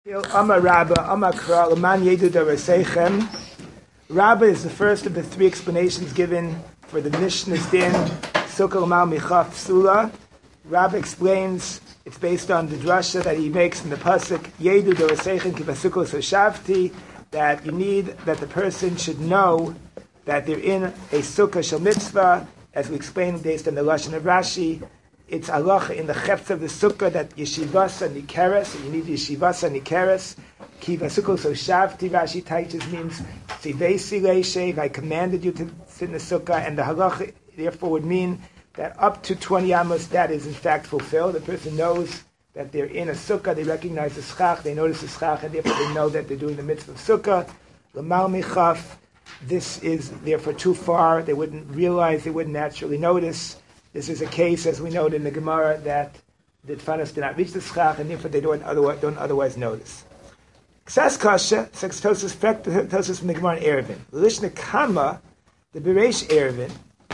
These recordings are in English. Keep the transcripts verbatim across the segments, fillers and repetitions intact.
Amar Rabba, Amar Kra, L'man Yedu D'Reseichem. Rabba is the first of the three explanations given for the Mishnah's din, Sukkah L'mal Michaf Psula. Rabba explains it's based on the drasha that he makes in the pasuk Yedu D'Reseichem Ki Basukah Soshavti, that you need, that the person should know that they're in a Sukkah Shel Mitzvah, as we explained based on the Lashon of Rashi. It's halacha in the chefts of the sukkah that yeshivasa nikeres, and you need yeshivasa nikeres. Ki vasukah so shavti, Rashi teaches, means tzivesi leishev, I commanded you to sit in the sukkah, and the halacha therefore would mean that up to twenty amos that is in fact fulfilled. The person knows that they're in a sukkah, they recognize the schach, they notice the schach, and therefore they know that they're doing the mitzvah of sukkah. L'mal michaf, this is therefore too far, they wouldn't realize, they wouldn't naturally notice. This is a case, as we noted in the Gemara, that the Tfanos did not reach the schach, and therefore they don't otherwise, don't otherwise notice. Ksas kasha, sex tosis tosis from the Gemara in Erevin. Lishna kama, the Bereish Erevin,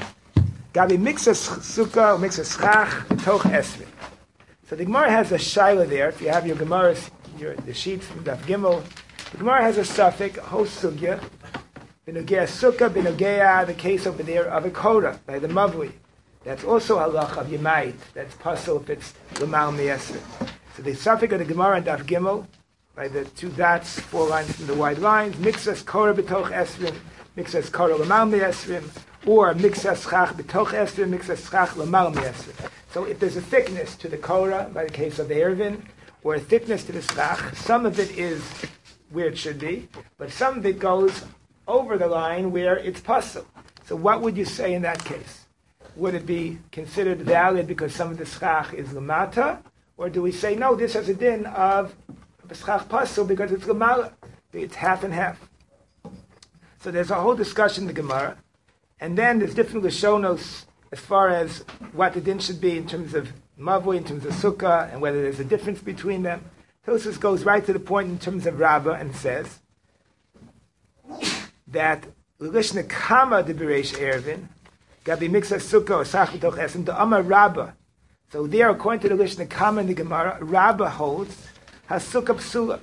gabi mixas sukkah, mixas schach, b'toch esrin. So the Gemara has a shaila there. If you have your Gemara, your the sheets from Daf Gimel, the Gemara has a suffix, host sugya, b'nogea sukkah, b'nogea, the case over there of a koda by the Mavli. That's also halacha of Yemait. That's puzzle if it's L'mal Me'esrin. So the suffix of the Gemara and Daf Gimel, by the two dots, four lines from the wide lines, mixas korah b'toch esrin, mixas korah L'mal Me'esrin, or mixas schach b'toch esrin, mixas schach L'mal Me'esrin. So if there's a thickness to the korah, by the case of the Erevin, or a thickness to the schach, some of it is where it should be, but some of it goes over the line where it's puzzle. So what would you say in that case? Would it be considered valid because some of the schach is lamata, or do we say no? This has a din of a schach pasul because it's lamala. It's half and half. So there's a whole discussion in the Gemara, and then there's different lashonos as far as what the din should be in terms of mavui, in terms of sukkah, and whether there's a difference between them. Tosfos goes right to the point in terms of Rabbah and says that l'lishna kama de bereish erevin. Gabi mixas sukkah or sach b'toch esrim to Amar Rabba. So there, according to the Lishna Kama in the Gemara, Rabba holds has sukkah psula.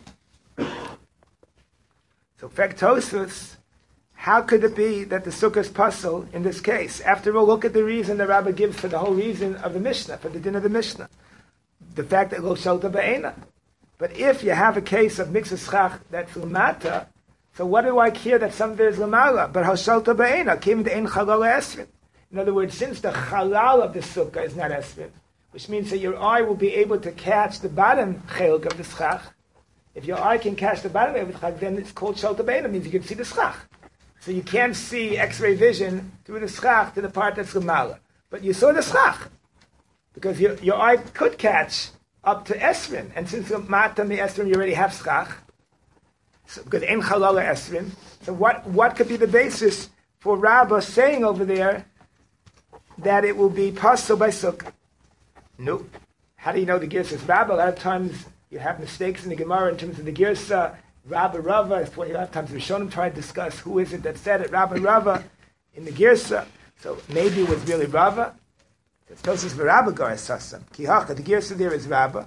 So Tosfos, how could it be that the sukkah is puzzle in this case? After all, look at the reason the Rabba gives for the whole reason of the Mishnah, for the din of the Mishnah, the fact that lo shalta ba'ena. But if you have a case of mixas schach that's lamata, so what do I care that some of it is lamala? But how shalta ba'ena came to ein chalal esrin. In other words, since the halal of the sukkah is not esrin, which means that your eye will be able to catch the bottom chelk of the schach. If your eye can catch the bottom of the schach, then it's called shalta b'ena, means you can see the schach. So you can't see X-ray vision through the schach to the part that's lamala. But you saw the schach, because your, your eye could catch up to esrin, and since mata mi esrin you already have schach, so, because en halal esrin, so what, what could be the basis for Rabbah saying over there that it will be possible by sukkah? Nope. How do you know the girsa is Rabbah? A lot of times you have mistakes in the Gemara in terms of the girsa. Rabbah Rava. A lot of times the Rishonim try to discuss who is it that said it. Rabbah Rava in the girsa. So maybe it was really Rava. It's Tosfos v'Rabbah gar esasam. Ki hacha, the girsa there is Rabbah.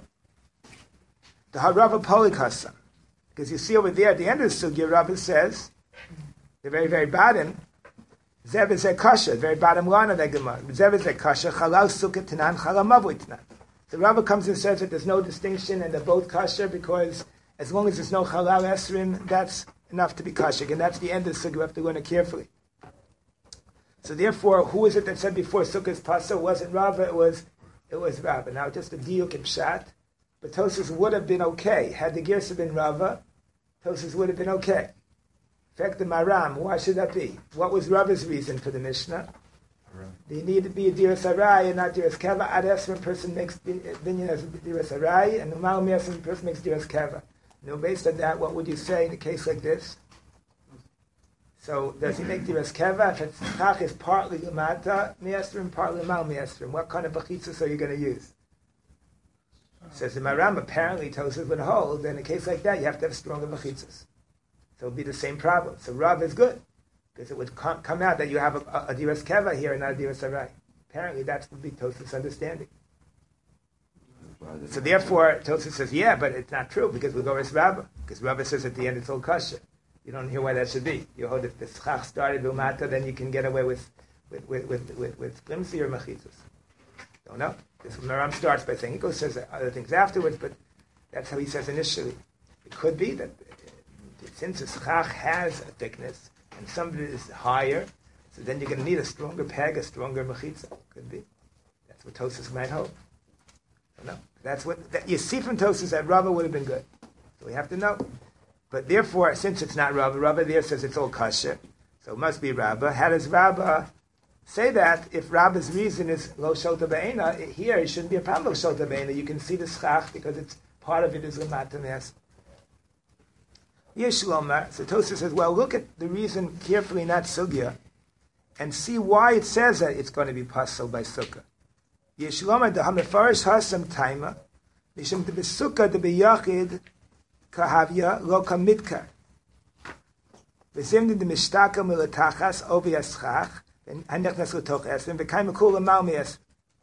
The Harava Polik hasam. Because you see over there at the end of the sugya, Rabbah says, the very, very bottom, Zev is a kasha, very bottom line of that Gemara. Zev is a kasha, chalal sukkah tanan, chalal mavui tanan. So Rabbah comes and says that there's no distinction and they're both kasha because as long as there's no chalal esrim, that's enough to be kasha. And that's the end of the sukkah. We have to learn it carefully. So therefore, who is it that said before sukkah is pasa? It wasn't Rabbah, it was it was Rabbah. Now just a diuk and pshat. But Tosfos would have been okay. Had the girsa been Rabbah, Tosfos would have been okay. In fact, the Maram, why should that be? What was Rabbah's reason for the Mishnah? Right. They need to be a diras arai and not diras keva. Ad esrim person makes binyan as diras arai, and the mal esrim person makes diras keva. Now, based on that, what would you say in a case like this? So, does he make diras keva? If it's chach is partly lamata me'esrim, partly mal me'esrim, what kind of bachitzas are you going to use? Says the Maram, apparently Tosfos would hold that in a case like that, you have to have stronger bachitzas. So it would be the same problem. So Rav is good, because it would com- come out that you have a, a, a diras keva here and not a diras arai. Apparently that would be Tosfos' understanding. So therefore, Tosfos says, yeah, but it's not true because we go with Rabbah. Because Rabbah says at the end it's all kosher. You don't hear why that should be. You hold if the schach started Vilmata, then you can get away with with with with with, with flimsy or machitzos. Don't know. This Maram starts by saying he goes says other things afterwards, but that's how he says initially. It could be that uh, since the schach has a thickness and some of it is higher, so then you're going to need a stronger peg, a stronger machitza. Could be. That's what Tosfos might hold. Don't know. That's what that, you see from Tosfos that Rabbah would have been good. So we have to know. But therefore, since it's not Rabbah, Rabbah there says it's all kosher, so it must be Rabbah. How does Rabbah say that? If Rabbah's reason is lo shota be'ena, here it shouldn't be a problem of shota be'ena. You can see the schach because it's part of it is lemata me'as. Yesh lomar. So Tosfos says, well, look at the reason carefully in that sugya, and see why it says that it's going to be pasal by sukkah. Yesh lomar the hamefarish hasam taima mishum de besukkah de beyachid kahavya lo kamitkar. V'zimni de mishtaka milatachas ovi aschach and hanechnas l'toch esrim v'kaim akula mal me'esrim.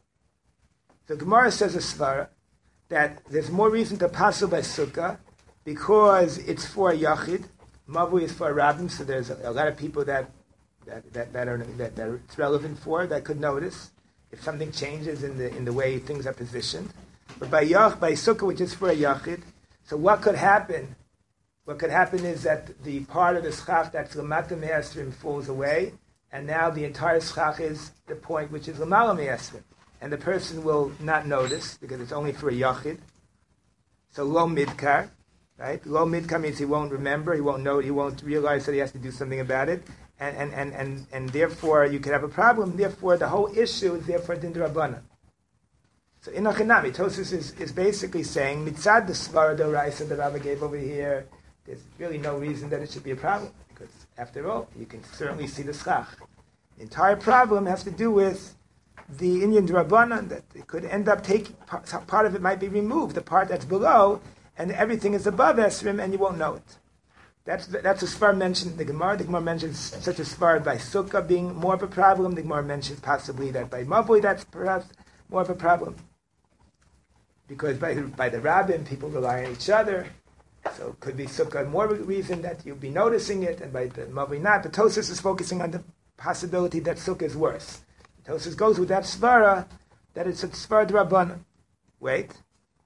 The Gemara says a svara that there's more reason to pasal by sukkah because it's for a yachid. Mavu is for a rabbim, so there's a, a lot of people that that that, that are that, that it's relevant for that could notice if something changes in the in the way things are positioned. But by yach by sukkah, which is for a yachid, so what could happen? What could happen is that the part of the schach that's lamata me'esrim falls away, and now the entire schach is the point which is lamala me'esrim, and the person will not notice because it's only for a yachid. So lo midkar. Right? Lo midkar means he won't remember, he won't know, he won't realize that he has to do something about it, and and, and, and, and therefore you could have a problem. Therefore, the whole issue is therefore din d'Rabbanan. So in Achinami, Tosfos is, is basically saying mitzad the svara d'oraisa that Rabbi gave over here, there's really no reason that it should be a problem because after all, you can certainly see the schach. The entire problem has to do with the Indian d'Rabbanan that it could end up taking part, part of it might be removed, the part that's below. And everything is above Esrim, and you won't know it. That's that's a svar mentioned in the Gemara. The Gemara mentions such a svar by Sukkah being more of a problem. The Gemara mentions possibly that by Mavui that's perhaps more of a problem. Because by, by the Rabbim, people rely on each other. So it could be Sukkah more reason that you'll be noticing it, and by the Mavui not. But Tosfos is focusing on the possibility that Sukkah is worse. Tosfos goes with that svara, that it's a svar d'Rabbanan. Wait.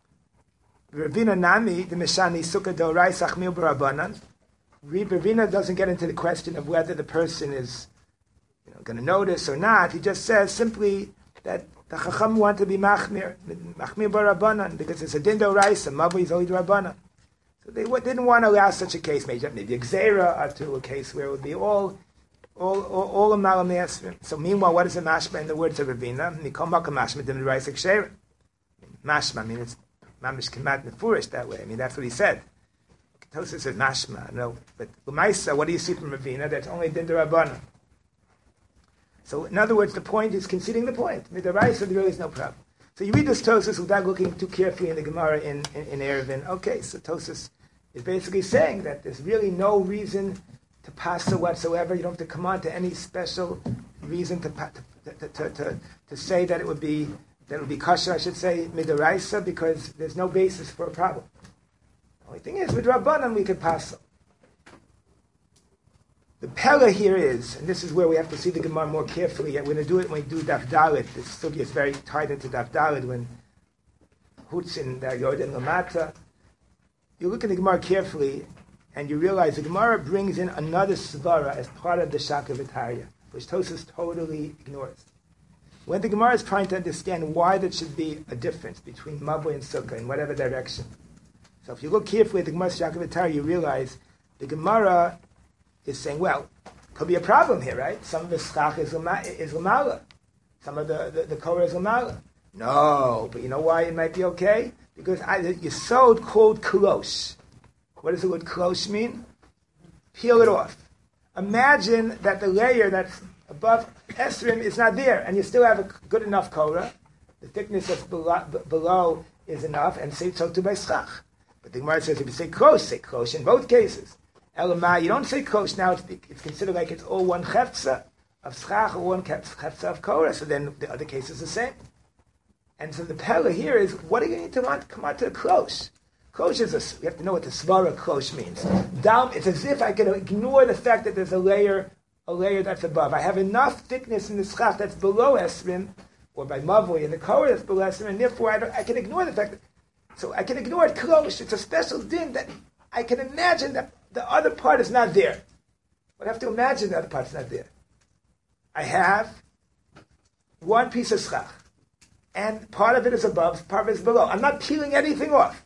Ravina Nami, the Mishani Sukkah Dorai Sachmil Barabanan. Ravina doesn't get into the question of whether the person is you know, going to notice or not. He just says simply that the Chacham want to be Machmir, Machmir Barabanan, because it's a Din Doraisa, Mavu is only Barabanan. So they didn't want to allow such a case, maybe, maybe a Gzeira or to a case where it would be all all all, all of Malam Esrim. So meanwhile, what is a Mashma in the words of Ravina? Nikom Maka Mashma Din Doraisa Ksheira. Mashma, I mean, it's Mamish Kemat Mefurish that way. I mean, that's what he said. Tosfos says Mashma, no. But L'maisa, what do you see from Ravina? That's only Din d'Rabbanan. So, in other words, the point is conceding the point. With the Raisa, there really is no problem. So you read this Tosfos without looking too carefully in the Gemara in, in, in Eruvin. Okay, so Tosfos is basically saying that there's really no reason to pasa whatsoever. You don't have to come on to any special reason to to, to, to, to, to say that it would be That would be kosher, I should say, midaraisa, because there's no basis for a problem. The only thing is, with Rabbanan, we could pass them. The pella here is, and this is where we have to see the Gemara more carefully. We're going to do it when we do Daf Dalet. This sugya is very tied into Daf Dalet when Hutzin, Yordan Lamata. You look at the Gemara carefully, and you realize the Gemara brings in another svara as part of the Shaka V'Tarya, which Tosfos totally ignores. When the Gemara is trying to understand why there should be a difference between Mavui and Sukkah in whatever direction. So if you look carefully at the Gemara's Shaka V'Tarya, you realize the Gemara is saying, well, could be a problem here, right? Some of the schach is Lamala. Some of the, the, the Korah is Lamala. No, but you know why it might be okay? Because I, the Yesod called Klosh. What does the word Klosh mean? Peel it off. Imagine that the layer that's above Esrim is not there, and you still have a good enough Korah. The thickness that's below, below is enough, and say so to by schach. But the Gemara says if you say Klosh, say Klosh in both cases. Elamai, you don't say Klosh now, it's, it's considered like it's all one Chefza of schach or one Chefza of Korah, so then the other case is the same. And so the pella here is, what are you going to want to come out to the klosh? Klosh is a, you have to know what the svara klosh means. Down, it's as if I can ignore the fact that there's a layer, a layer that's above. I have enough thickness in the schach that's below esrim, or by mavoi in the koher that's below esrim, and therefore I, don't, I can ignore the fact that, so I can ignore it klosh. It's a special din that I can imagine that the other part is not there. But I have to imagine the other part's not there. I have one piece of schach, and part of it is above, part of it is below. I'm not peeling anything off.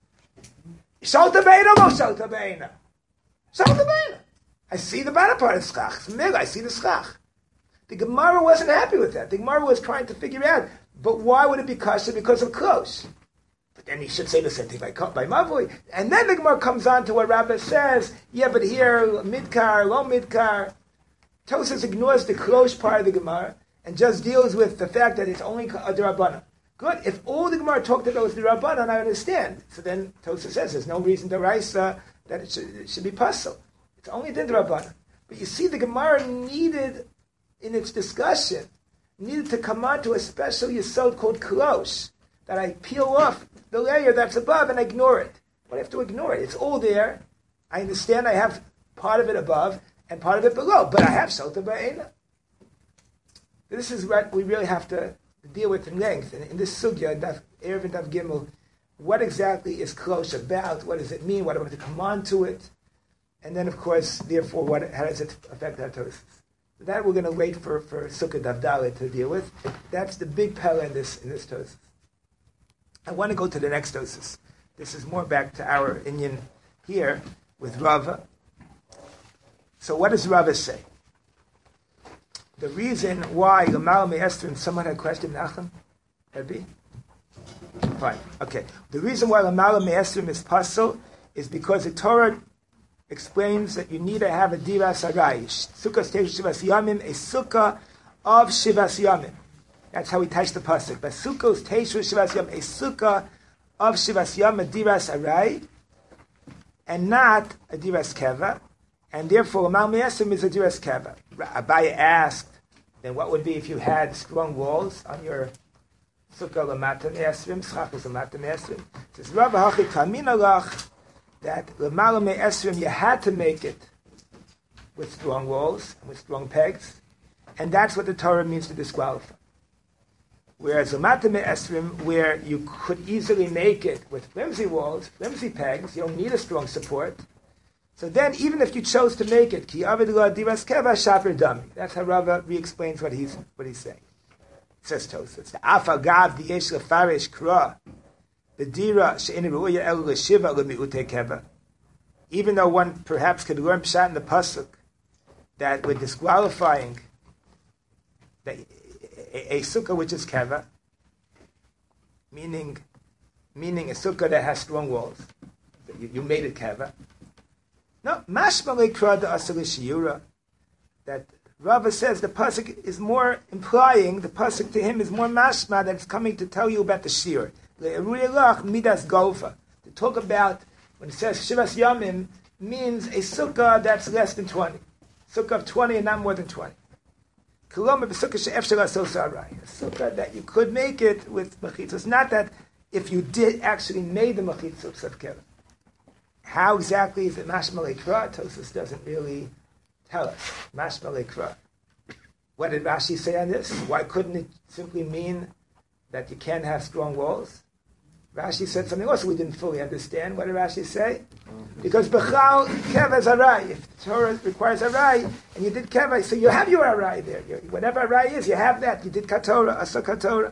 Shalta beina, lo shalta beina. Shalta beina. I see the bottom part of schach. I see the schach. The Gemara wasn't happy with that. The Gemara was trying to figure out, but why would it be kosher? Because of close. But then he should say the same thing by, by mavui. And then the Gemara comes on to what Rabbah says, yeah, but here, midkar, lo midkar. Tosas ignores the close part of the Gemara and just deals with the fact that it's only a derabbanan. Good. If all the Gemara talked about was derabbanan, I understand. So then Tosas says there's no reason to raisa that it should, it should be puzzle. It's only derabbanan. But you see, the Gemara needed, in its discussion, needed to come on to a special yesod called close, that I peel off the layer that's above and I ignore it. But I have to ignore it. It's all there. I understand I have part of it above and part of it below, but I have shalta ba'ena. This is what we really have to deal with in length. And in this sugya, Daf Erev and Daf Gimel, what exactly is close about? What does it mean? What do I have to come on to it? And then, of course, therefore, what, how does it affect our tosis? That we're going to wait for, for Sukkah Daf Dalet to deal with. That's the big pella in this in this tosis. I want to go to the next tosis. This is more back to our Inyan here with Rava. So what does Rava say? The reason why Lamal Me'ester, and someone had a question, Nachum? Rebbe? Fine, okay. The reason why Lamal Me'ester is puzzle is because the Torah explains that you need to have a diras arai. Sukkah Teishu Shivas Yamim, a sukkah of Shivas Yamim. That's how we touch the pasuk. But sukkah Teishu Shivas Yamim, a sukkah of Shivas Yamim, a diras arai, and not a diras keva. And therefore, Lamal Me'esim is a diras keva. Abaye asked, then what would be if you had strong walls on your sukkah lamata me'esrim, schachus lamata me'esrim? It says, Rav hachi kamina lach, that Lamal Me'esrim, you had to make it with strong walls, with strong pegs, and that's what the Torah means to disqualify. Whereas Lamata Me'esrim, where you could easily make it with flimsy walls, flimsy pegs, you don't need a strong support. So then, even if you chose to make it, Ki Avid Lo Diras Keva Shaper Dami. That's how Rava re-explains what he's what he's saying. It says Tosafos, the Afa Gav Diyesh Lefarish Kra, the Dira She'eni Ruya El Leshiva LeMiute Keva. Even though one perhaps could learn pshat in the pasuk that we're disqualifying the, a, a sukkah which is keva, meaning meaning a sukkah that has strong walls, you, you made it keva. No, mashma leikra da asali shiura. That Rava says the pasuk is more implying, the pasuk to him is more mashma, that it's coming to tell you about the shir. Le'eruyelach midas golfa. To talk about, when it says shivas yamim, means a sukkah that's less than twenty. Sukkah of twenty and not more than twenty. Koloma b'sukkah she'efshel asos arai. A sukkah that you could make it with machitza. It's not that if you did actually made the machitza of keva. How exactly is it mashma leikra? Tosafos doesn't really tell us. Mashma leikra. What did Rashi say on this? Why couldn't it simply mean that you can't have strong walls? Rashi said something else we didn't fully understand. What did Rashi say? Because b'chal keva is arai. If the Torah requires arai, and you did keva, so you have your arai there. Your, whatever arai is, you have that. You did katorah, asa katorah.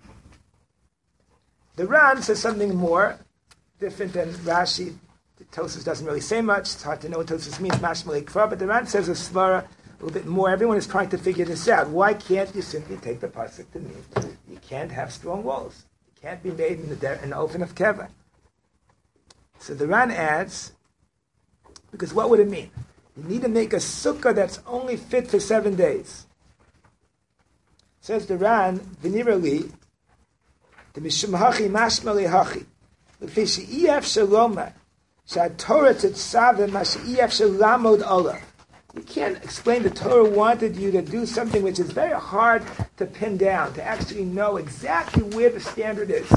The Ran says something more different than Rashi. Tosafos doesn't really say much. It's hard to know what Tosafos means, mashma leikra, but the Ran says a svara a little bit more. Everyone is trying to figure this out. Why can't you simply take the pasuk to mean you can't have strong walls? It can't be made in the, in the oven of keva. So the Ran adds, because what would it mean? You need to make a sukkah that's only fit for seven days. Says the Ran, v'nirali, the mishum hachi mashma lehachi, l'fi she'iyaf shalomah, she'atorah tetzaveh ma she'iyaf shalamod olah, You can't explain the Torah wanted you to do something which is very hard to pin down, to actually know exactly where the standard is.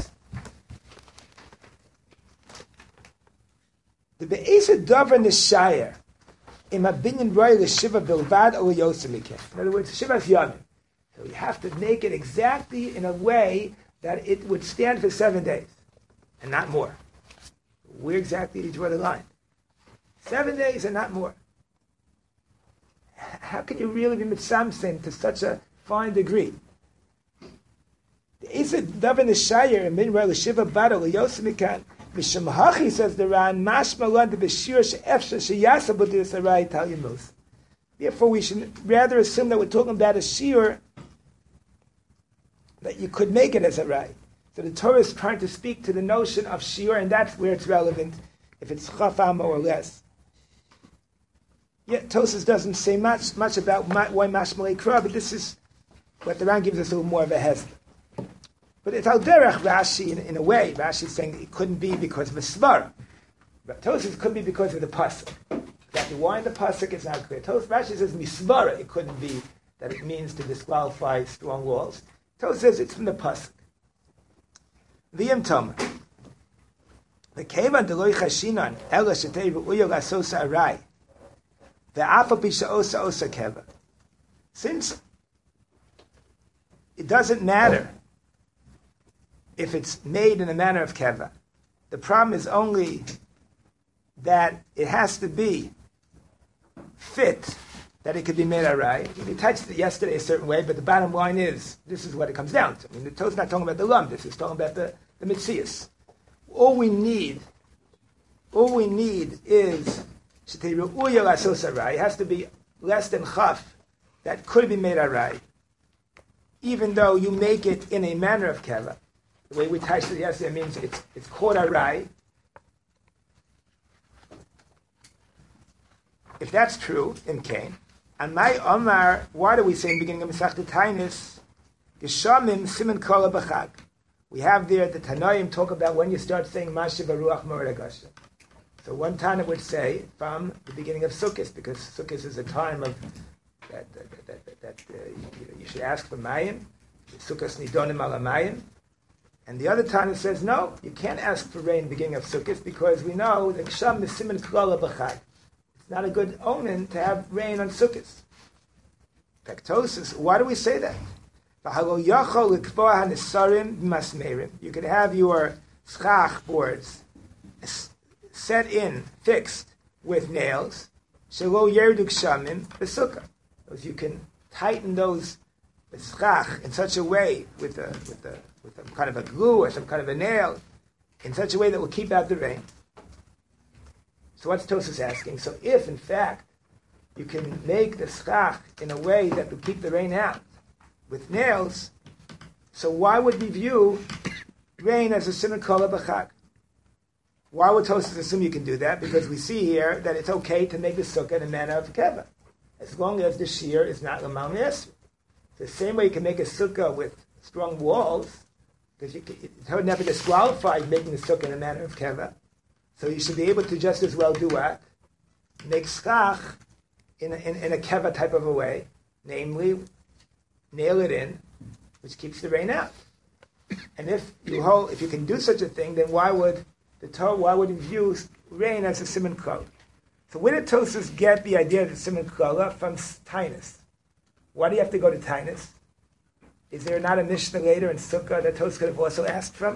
The Be'esa Dover Nishayar, in Mabinyan Roy Shiva Bilvad or Yosemite. In other words, Shiva's Yamim. So you have to make it exactly in a way that it would stand for seven days, and not more. Where exactly did you draw the line? Seven days and not more. How can you really be mitzamsim to such a fine degree? The Isa Daven Shayir and Min Roy Shiva Battle Yosemikan. Mishamahachi says the Ran Mashma Lan the Bashir She'efsha Sheyasa B'dis Arai Tal Yemos. Therefore, we should rather assume that we're talking about a shiur that you could make it as a rai. So the Torah is trying to speak to the notion of shiur, and that's where it's relevant, if it's chafam or less. Yet Tosas doesn't say much much about why mashmalei kra, but this is what the Ran gives us a little more of a hesed. But it's al derech Rashi in, in a way. Rashi is saying it couldn't be because of a svara. But Tosas could be because of the pasuk. Exactly why in the pasuk is not clear. Tosas Rashi says misvara. It couldn't be that it means to disqualify strong walls. Tosas says it's from the pasuk. V'yem Tom. The kevan deloy chashinan ela shetei v'uyo lasosa arai. Ve'afa pisha osa osa keva. Since it doesn't matter if it's made in a manner of keva, the problem is only that it has to be fit that it could be made arai. We touched it yesterday a certain way, but the bottom line is, this is what it comes down to. I mean, the Torah's not talking about the lump, this is talking about the, the mitzias. All we need, all we need is, it has to be less than chaf that could be made arai, even though you make it in a manner of keva. The way we touched it yesterday means it's, it's called arai. If that's true in Cain, and my Omar, why do we say in the beginning of Masechta Tainis, Yeshamim Siman Kola B'chag? We have there the Tanoim talk about when you start saying Mashiv Aruach Moed Agasha. So one Tana would say from the beginning of Sukkot, because Sukkot is a time of that that, that, that, that uh, you, you should ask for Mayim. Sukkot Nidonim Ala Mayim. And the other Tana says no, you can't ask for rain in the beginning of Sukkot because we know that Yesham is Siman Kola B'chag. Not a good omen to have rain on Sukkot. Pectosis, why do we say that? You could have your schach boards set in, fixed with nails. Those you can tighten those schach in such a way with a, with a with some kind of a glue or some kind of a nail, in such a way that will keep out the rain. So what's Tosas asking? So if, in fact, you can make the schach in a way that will keep the rain out with nails, so why would we view rain as a siman kola b'chag? Why would Tosas assume you can do that? Because we see here that it's okay to make the sukkah in a manner of keva, as long as the shear is not l'mal nesr. The same way you can make a sukkah with strong walls, because you can, it's never disqualified making the sukkah in a manner of keva. So you should be able to just as well do what? Make schach in a, in, in a keva type of a way, namely, nail it in, which keeps the rain out. And if you hold, if you can do such a thing, then why would the Torah, why would you view rain as a siman kol? So where did Tosas get the idea of the siman kola? From Tainus. Why do you have to go to Tainus? Is there not a Mishnah later in Sukkah that Tosas could have also asked from?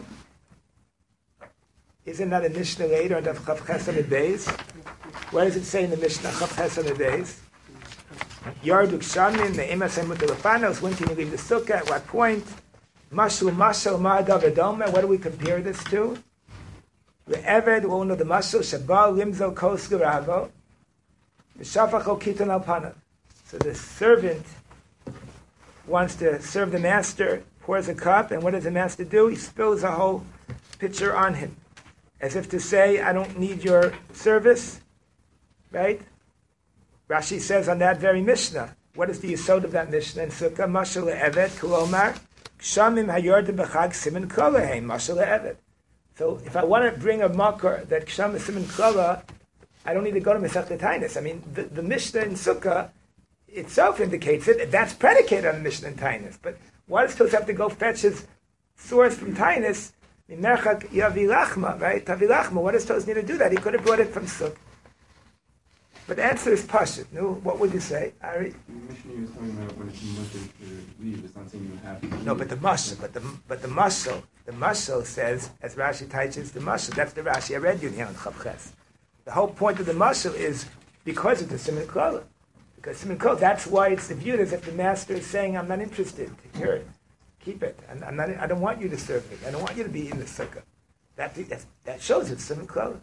Isn't that a Mishnah later on Daf Chav Ches Amud Beis? What does it say in the Mishnah Chav Ches Amud Beis? Yarduk Shamim, the Emas Emut Lefanos, when can you leave the Sukkah? At what point? Mashul Mashal Ma'adav Adoma. What do we compare this to? The Eved, we all know the Mashul, Shabal Limzo Kos Geravo, the Shafacho Kitan Alpana. So the servant wants to serve the master, pours a cup, and what does the master do? He spills a whole pitcher on him, as if to say, I don't need your service, right? Rashi says on that very Mishnah, what is the yesod of that Mishnah in Sukkah? Mashal le'eved, kulomar, kshamim hayordim b'chag siman kolaheim, mashal le'eved. So if I want to bring a makor that ksham is siman kola, I don't need to go to Masechta Taanis. I mean, the, the Mishnah in Sukkah itself indicates it. That's predicated on the Mishnah in Taanis. But why does Tosfos have to go fetch his source from Taanis? Mimerchak yavi lachma, right? Tavi lachma. What does Tosfos need to do that? He could have brought it from Sukkah. But the answer is Pashut. No, what would you say, Ari? The Mishnah you was talking about when it's mutter to leave, it's not saying you have to leave. No, but the mashal, but the but the mashal, the mashal says, as Rashi teaches, the mashal. That's the Rashi I read you here on Chavches. The whole point of the mashal is because of the Siman Klala. Because Siman Klala, that's why it's viewed as if the master is saying, "I'm not interested. Hear it, keep it. I'm, I'm not. I don't want you to serve me. I don't want you to be in the sukkah." That that, that shows it's Siman Klala.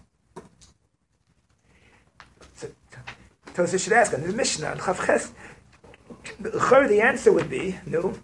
So, Tosfos should ask on the Mishnah on Chavches. The answer would be no.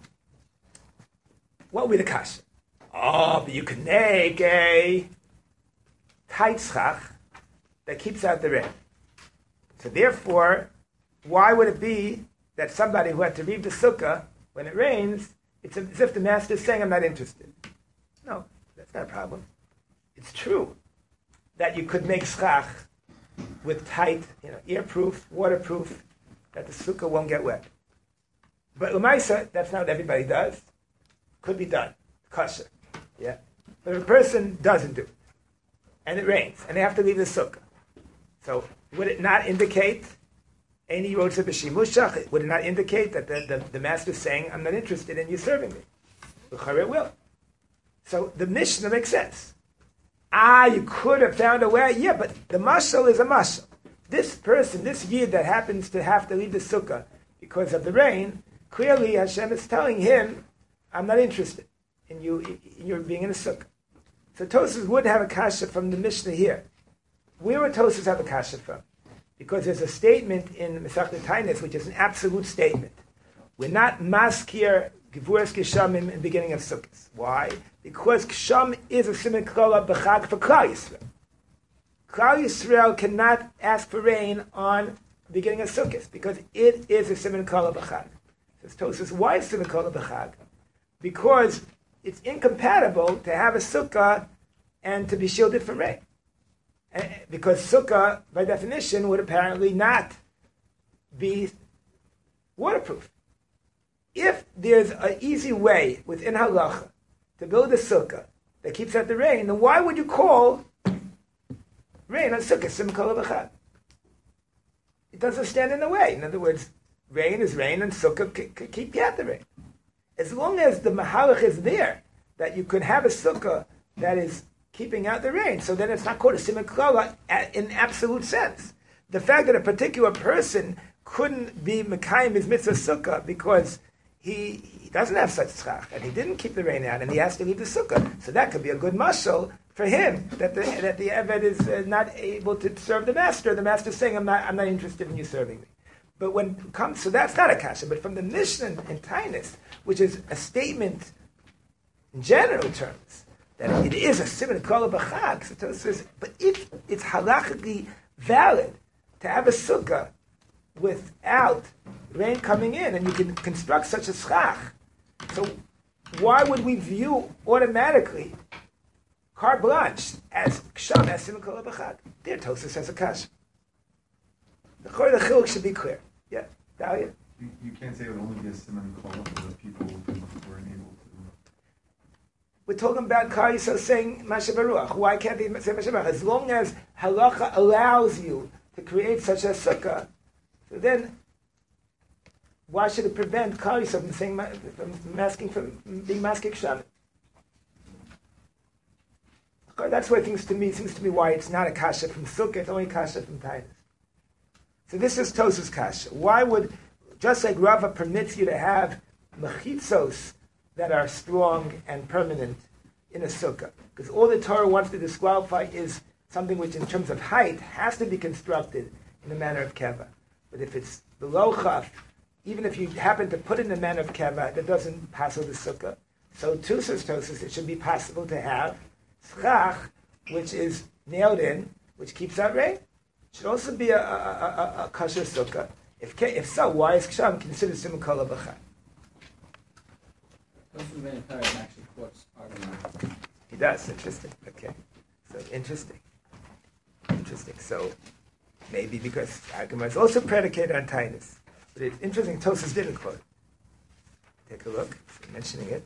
What would be the kasha? Oh, but you can make a tight schach that keeps out the rain. So therefore, why would it be that somebody who had to leave the sukkah when it rains, it's as if the master is saying, "I'm not interested"? No, that's not a problem. It's true that you could make schach with tight, you know, airproof, waterproof, that the sukkah won't get wet. But l'maisa, that's not what everybody does. Could be done, kosher, yeah. But if a person doesn't do it, and it rains, and they have to leave the sukkah, so would it not indicate any rotza b'shimushach? Would it not indicate that the, the, the master is saying, "I'm not interested in you serving me"? It will. So the Mishnah makes sense. Ah, you could have found a way. Yeah, but the mashal is a mashal. This person, this yid that happens to have to leave the sukkah because of the rain, clearly Hashem is telling him, "I'm not interested in you in your being in a sukkah." So Tosfos would have a kasha from the Mishnah here. Where would Tosfos have a kasha from? Because there's a statement in Masechta Taanis which is an absolute statement. We're not maskir Gevuras Kisham in the beginning of Sukkot. Why? Because Kisham is a Siman Klala b'chag for Klal Yisrael. Klal Yisrael cannot ask for rain on the beginning of Sukkot because it is a Siman Klala b'chag. Says Tosfos, why is Siman Klala b'chag? Because it's incompatible to have a sukkah and to be shielded from rain. And because sukkah, by definition, would apparently not be waterproof. If there's an easy way within halacha to build a sukkah that keeps out the rain, then why would you call rain on sukkah Siman Klala b'chag? It doesn't stand in the way. In other words, rain is rain and sukkah c- c- keep out the rain. As long as the mahalach is there, that you could have a sukkah that is keeping out the rain, so then it's not called a Siman Klala in absolute sense. The fact that a particular person couldn't be mekayim his mitzvah sukkah because He, he doesn't have such schach, and he didn't keep the rain out, and he has to leave the sukkah. So that could be a good mashal for him that the that the eved is uh, not able to serve the master. The master is saying, "I'm not, I'm not interested in you serving me." But when it comes, so that's not a kasha. But from the Mishnah in Taanis, which is a statement in general terms that it is a Siman Klala b'chag, so it says, but if it's halachically valid to have a sukkah without rain coming in, and you can construct such a schach. So why would we view automatically carte blanche as ksham as Siman Klala b'chag? There, Tosfos has a kasha. The chor the chiluk should be clear. Yeah, Dalia. You, you can't say it would only be a Siman Klala for the people who weren't able to. We're talking about Klal Yisrael saying Masha Baruch. Why can't they say Masha Baruch? As long as halacha allows you to create such a sukkah, so then why should it prevent Klal Yisrael from saying, from asking for being maskik Shabbat? That's why it seems to me seems to me why it's not a kasha from Sukkah, it's only a kasha from Taanis. So this is Tosfos kasha. Why would, just like Rava permits you to have mechitzos that are strong and permanent in a sukkah, because all the Torah wants to disqualify is something which, in terms of height, has to be constructed in the manner of keva. But if it's below chaf, even if you happen to put it in the manner of keva, that doesn't pass the sukkah. So too, says Tosfos, it should be possible to have schach, which is nailed in, which keeps out rain. It should also be a, a, a, a kosher sukkah. If if so, why is ksham considered Siman Klala b'chag? Tosfos actually quotes part of that. He does. Interesting. Okay. So interesting. Interesting. So Maybe because Gemara is also predicated on tightness. But it's interesting, Tosfos didn't quote it. Take a look, mentioning it.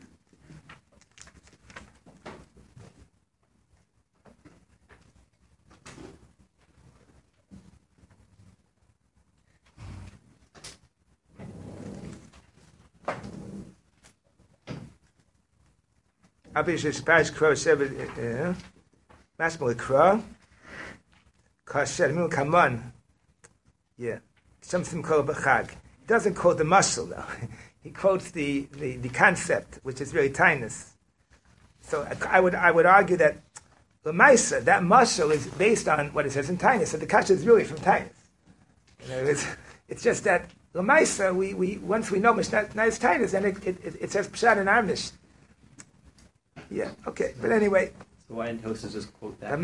Abishish Parish Crow Shevet Masmul Crow Kasher Mil Kaman. Yeah. Something called Bachag. He doesn't quote the muscle though. He quotes the, the, the concept, which is really tightness. So I, I would I would argue that the Maisa, that muscle is based on what it says in tightness. So the kasha is really from tightness. You know, it's, it's just that the Maisa, we, we once we know Mishnah nice tightness, and it, it, it says Pshat in our Mishnah. Yeah, okay. But anyway. So why didn't Tosfos just quote that?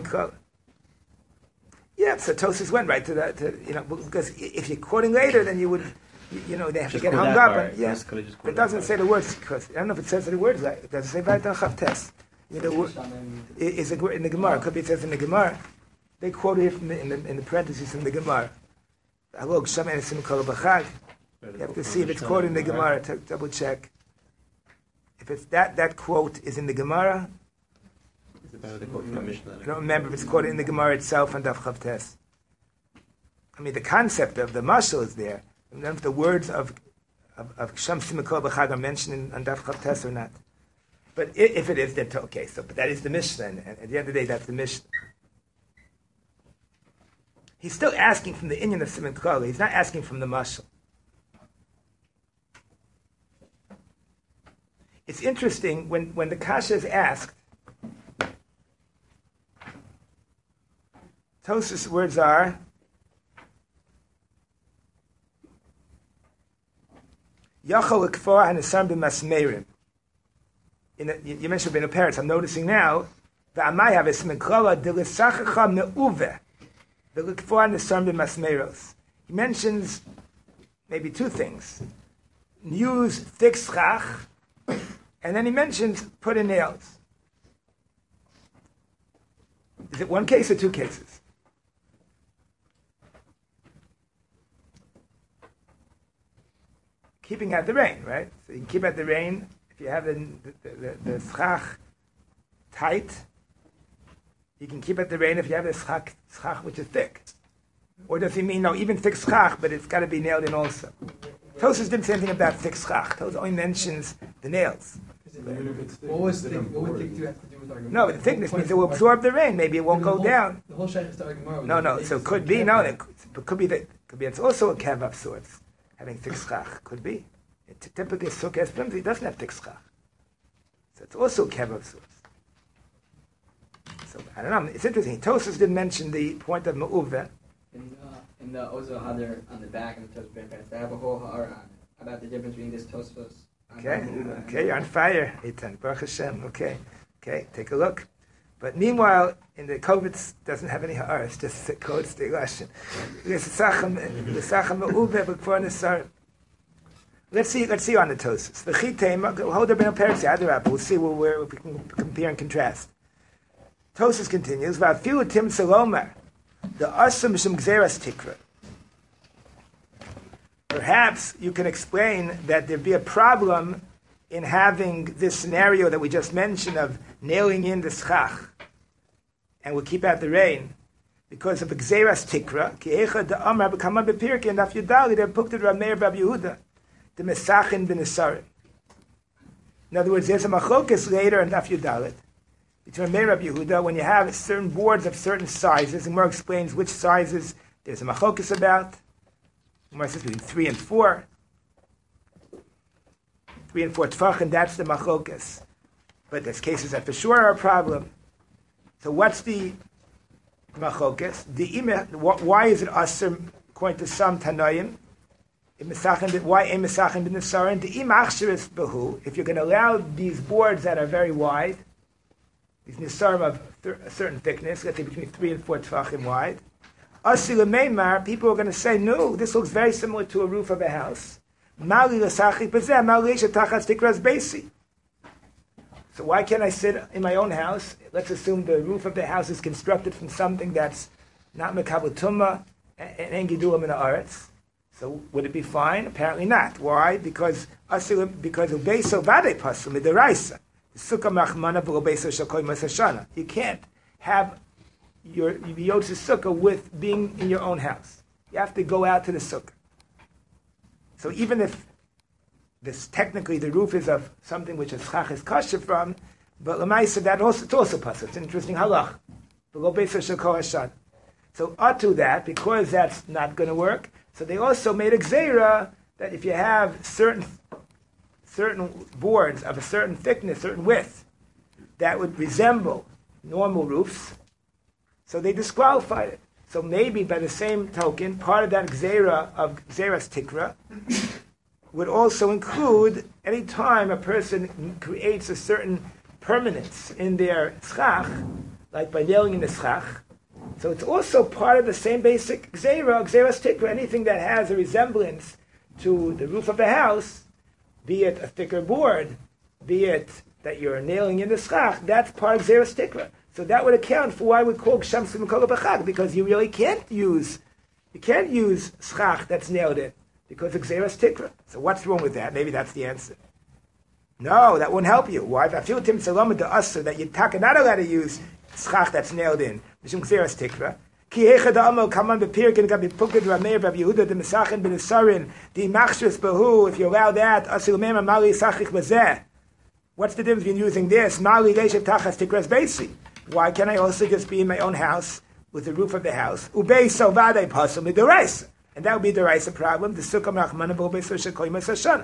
Yeah, so Tosfos went right to that, to, you know, because if you're quoting later, then you would, you, you know, they have Just to get quote hung that up. part. And, yeah, Just could've just it quoted doesn't that say part. the words, because I don't know if it says the words like it doesn't say Vaytan Chavtes. You know, the word, is it in the Gemara? It could be it says in the Gemara. They quote it from the, in, the, in the parentheses in the Gemara. You have to see if it's quoted in the Gemara to double check. If it's that that quote is in the Gemara, Is it better the quote from the Mishnah? I don't remember if it's quoted in the Gemara itself on Daf Chavtes. I mean, the concept of the mashal is there. I don't know if the words of of, of Sham Simikol B'Chag are mentioned in, on Daf Chavtes or not. But if, if it is, then okay. So, but that is the Mishnah, and, and at the end of the day, that's the Mishnah. He's still asking from the Inyan of Simikol. He's not asking from the mashal. It's interesting when, when the kasha is asked. Tosfos' words are Yachol Ekfor Hanisam B'Masmerim. You mentioned B'nei Peretz. I'm noticing now V'amay Haves Mekala D'Lisachacha Me'uve V'Ekfor Hanisam B'Masmeros. He mentions maybe two things: use thick schach, and then he mentions put in nails. Is it one case or two cases? Keeping out the rain, right? So you can keep out the rain if you have the the, the, the schach tight. You can keep out the rain if you have the schach, schach which is thick. Or does he mean no, even thick schach, but it's got to be nailed in also? Tosfos didn't say anything about thick schach. Tosfos only mentions the nails. What was thick? What would thick do have to do with argument? No, but the thickness means it will absorb the rain. Maybe it won't go whole, down. The whole shaykh is to argue No, no. So it could be no. It could, it could be that. Could be it's also a kev of sorts. Having thick schach could be. It, typically, sukkah has flimsy. It doesn't have thick schach, so it's also a kev of sorts. So I don't know. It's interesting. Tosfos didn't mention the point of me'uveh. In, uh, in the Ozo Hadar on the back of the Tosfos B'Nei, they have a whole ha'ara on it about the difference between this Tosfos. Okay, okay, you're on fire, Eitan. Baruch Hashem. Okay, okay, take a look. But meanwhile, in the Kovitz doesn't have any ha'ara. It's just the codes the Russian. Let's see. Let's see on the Tosfos. The Chitem. Hold up in a parak. We'll see where, where we can compare and contrast. Tosfos continues. Va'afilu tim salomer. The asum mishum gzeras tikra. Perhaps you can explain that there'd be a problem in having this scenario that we just mentioned of nailing in the schach, and we'll keep out the rain, because of the gzeras tikra. Ki echad the amar b'kama b'pirke and af yudali they're booked at Rav Meir Bab Yehuda, the mesachin b'nesarim. In other words, there's a machlokas later in Daf Yudalit between Meir Bab Yehuda when you have certain boards of certain sizes, and more explains which sizes there's a machlokas about. Gemara says between three and four. Three and four tefachim, that's the machokas. But there's cases that for sure are a problem. So what's the machokas? The ime, why is it asr, according to some Tanoim? Why em mesachin b'nesarim? The im achsheris behu. If you're going to allow these boards that are very wide, these nesarim of a certain thickness, let's say between three and four tefachim wide, Asila Meimar, people are going to say, no, this looks very similar to a roof of a house. So why can't I sit in my own house? Let's assume the roof of the house is constructed from something that's not mekabel tumah, and en gidulim in the aretz. So would it be fine? Apparently not. Why? Because asilim, because ubeso vade pasul midiraisa. Sukkah machmana v'ubeso shakoy masashana. You can't have your yotze sukkah with being in your own house. You have to go out to the sukkah. So even if this technically the roof is of something which a schach is kosher from, but lemaisa that also it's also pasul. It's an interesting halach. V'ubeso shakoy masashana. So to that, because that's not going to work, so they also made a gzeira that if you have certain certain boards of a certain thickness, certain width, that would resemble normal roofs, so they disqualified it. So maybe by the same token, part of that gzeira of gzeiras tikra would also include any time a person creates a certain permanence in their schach, like by nailing in the schach. So it's also part of the same basic gzeira, gzeiras tikra, anything that has a resemblance to the roof of the house, be it a thicker board, be it that you're nailing in the schach, that's part of gzeiras tikra. So that would account for why we call gshem simukol b'chag, because you really can't use, you can't use schach that's nailed in, because of gzeiras tikra. So what's wrong with that? Maybe that's the answer. No, that won't help you. Why? If I feel tim salom the usher that you're not allowed to use schach that's nailed in, mishum gzeiras tikra. Ki hechad amo kaman bepirkin gabi pukid rameir bav Yehuda de Mesachin ben Isarin di machshus behu. If you allow that, asil mema mali sachich bazeh. What's the difference between using this mali leishav tachas tikras beisi? Why can't I also just be in my own house with the roof of the house? Ubei sovade pasul midoraisa, and that would be the deraisa problem. The sukkah machmana v'ubei soshakoy masashana.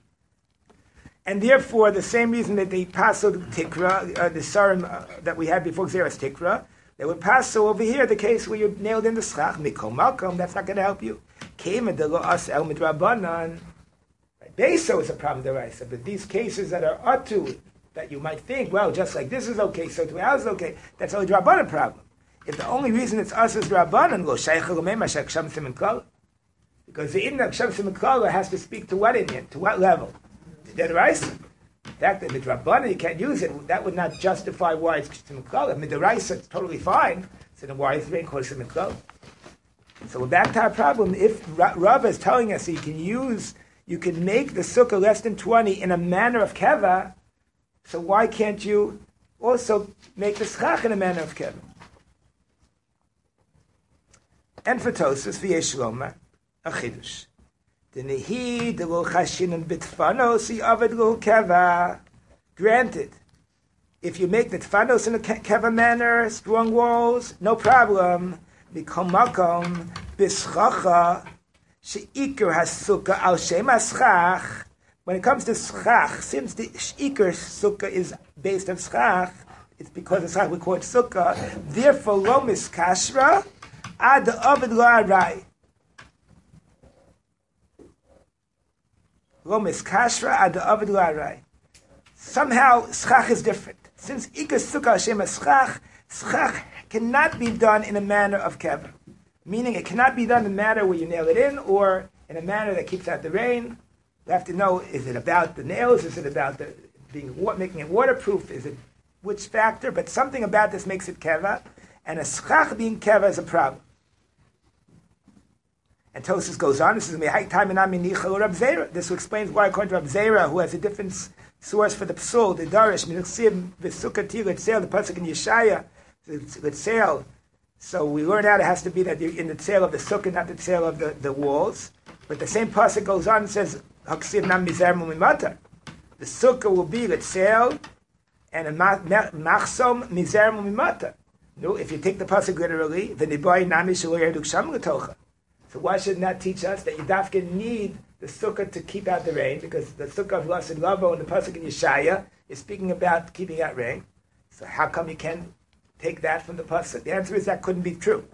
And therefore, the same reason that they passed tikra, uh, the sarim uh, that we had before gzeiras tikra, they would pass over here the case where you nailed in the schach mikol malkom. That's not going to help you. Came in the lo as el midrabanan. Beso is a problem deraisa, but these cases that are atu, that you might think, well, just like this is okay, so to ours is okay. That's only drabanan problem. If the only reason it's us is drabanan, lo shaykh l'mema shek sham simin kol, because the inna sham simin kol has to speak to what Indian, to what level. The deraisa. The fact that midrabanan you can't use it, that would not justify why it's simin kol. If midraisa it's totally fine, so then why is it being called simin kol? So we're back to our problem. If Rav is telling us that you can use, you can make the sukkah less than twenty in a manner of keva, so why can't you also make the schach in a manner of keva? And for Tosfos v'yesh lomar a chidush. Denehi delo chashinan bitfanos yavad lo keva. Granted, if you make the tfanos in a keva manner, strong walls, no problem. Mikol makom bischacha sheikar hasukkah al shem haschach. When it comes to schach, since the ikar sukkah is based on schach, it's because of schach we call it sukkah. Therefore, lo miskashra ad ovid lo arai. Lo miskashra ad ovid lo arai. Somehow, schach is different. Since ikar sukkah Hashem schach, schach cannot be done in a manner of keva. Meaning, it cannot be done in a manner where you nail it in, or in a manner that keeps out the rain. You have to know, is it about the nails? Is it about the being making it waterproof? Is it which factor? But something about this makes it keva, and a schach being keva is a problem. And Tosfos goes on, this is This explains why, according to Rab Zera, who has a different source for the psul, the darish, the pasuk in Yeshaya, the tzel. So we learn out it has to be that you're in the tzel of the sukkah, not the tzel of the, the walls. But the same pasuk goes on and says, Haksiv nam mizer mumimata. The sukkah will be the tzel and a machsom mizer mumimata. No, if you take the pasuk literally, the niboy nami shelo yerduk sham l'tocha. So why should not teach us that you dafka need the sukkah to keep out the rain, because the sukkah of Lasid Lavo and the pasuk in Yeshaya is speaking about keeping out rain. So how come you can't take that from the pasuk? The answer is that couldn't be true.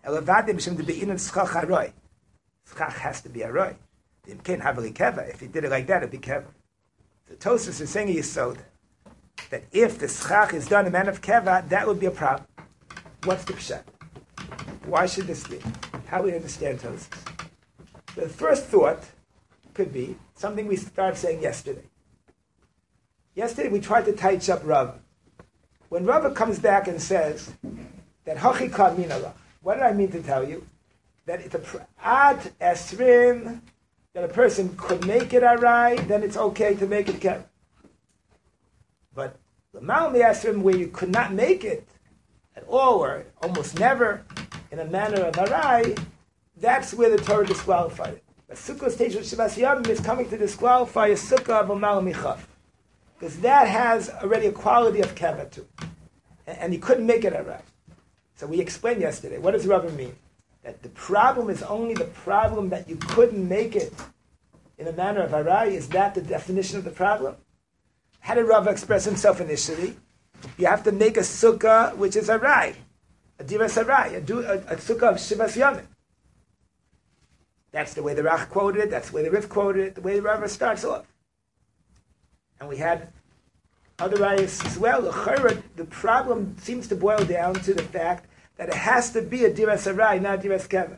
Schach has to be a roy. If you did it like that, it'd be keva. The Tosfos is saying yisod that if the schach is done in man of keva, that would be a problem. What's the pshat? Why should this be? How do we understand Tosfos? The first thought could be something we started saying yesterday. Yesterday we tried to tighten up Rav. When Rav comes back and says that Hachi Kal Minalach, what did I mean to tell you? That it's a pr- ad esrim, that a person could make it arai, then it's okay to make it kever. But the malmi esrim, where you could not make it at all, or almost never, in a manner of arai, that's where the Torah disqualified it. But sukkah stage of Shivas Yavim is coming to disqualify a sukkah of a malmi chaf, because that has already a quality of kever too, and, and you couldn't make it arai. So we explained yesterday. What does Rava mean? That the problem is only the problem that you couldn't make it in a manner of arai. Is that the definition of the problem? How did Rava express himself initially? You have to make a sukkah which is arai, a diras arai, a, du- a, a sukkah of Shivas Yamim. That's the way the Rach quoted it, that's the way the Rif quoted it, the way the Rava starts off. And we had other ayahs as well. The problem seems to boil down to the fact that it has to be a diras arai, not a diras keva.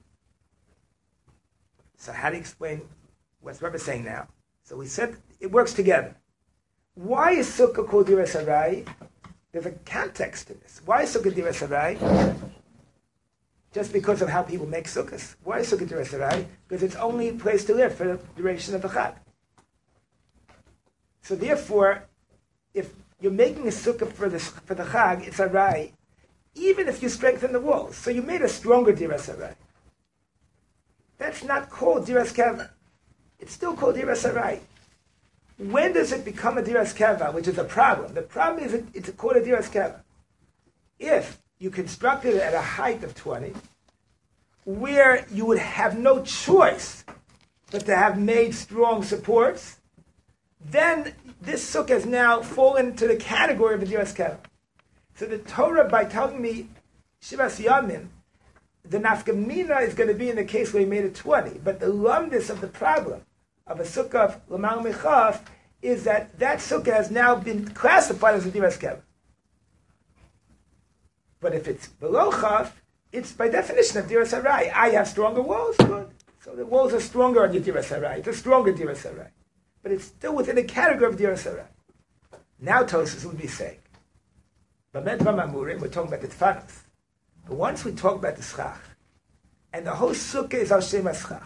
So how do you explain what Rava is saying now? So we said it works together. Why is sukkah called diras arai? There's a context to this. Why is sukkah diras arai? Just because of how people make sukkahs. Why is sukkah diras arai? Because it's only a place to live for the duration of the chag. So therefore, if you're making a sukkah for the for the chag, it's arai, even if you strengthen the walls. So you made a stronger diras arai. That's not called diras keva. It's still called diras arai. When does it become a diras keva, which is a problem? The problem is it, it's called a diras keva. If you constructed it at a height of twenty, where you would have no choice but to have made strong supports, then this sukkah has now fallen into the category of a diras keva. So the Torah, by telling me Shivas Yamim, the nafkamina is going to be in the case where he made it twenty. But the lumdis of the problem of a sukkah of Lamal Mechaf is that that sukkah has now been classified as a diras keva. But if it's below chaf, it's by definition of diras arai. I have stronger walls, good. So the walls are stronger on your diras arai. It's a stronger diras arai. But it's still within the category of diras arai. Now Tosfos would be saying, B'med v'mamurim, we're talking about the tfanos. But once we talk about the schach, and the whole sukkah is al shem schach,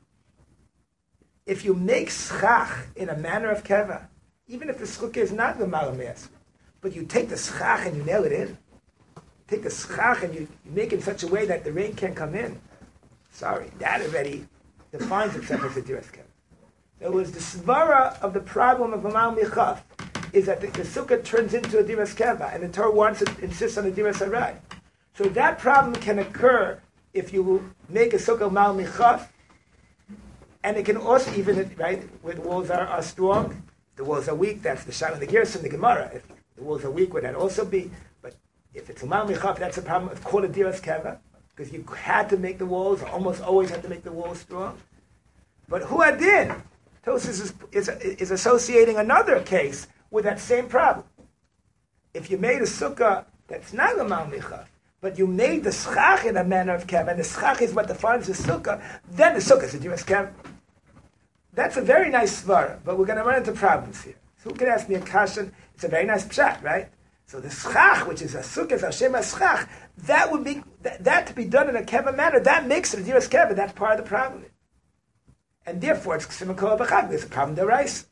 if you make schach in a manner of keva, even if the sukkah is not the malamayas, but you take the schach and you nail it in, take the schach and you, you make it in such a way that the rain can't come in, sorry, that already defines itself as a diras keva. There was the svara of the problem of Amal Michaf, is that the, the sukkah turns into a diras keva, and the Torah wants to insist on a diras arai. So that problem can occur if you make a sukkah Amal Michaf, and it can also, even, right, where the walls are, are strong, if the walls are weak, that's the shot of the Gerson, the Gemara. If the walls are weak, would that also be? But if it's Amal Michaf, that's a problem. It's called a diras keva, because you had to make the walls, almost always had to make the walls strong. But Huadin, Tosfos is, is, is associating another case with that same problem. If you made a sukkah that's not a Amal Michaf, but you made the schach in a manner of keva, and the schach is what defines the sukkah, then the sukkah is a diras keva. That's a very nice svara, but we're going to run into problems here. So who can ask me a kashan? It's a very nice pshat, right? So the schach, which is a sukkah, Hashem schach, that would be that, that to be done in a keva manner. That makes it a diras keva. That's part of the problem, and therefore it's k'sim kol b'chag. There's a problem deraisa.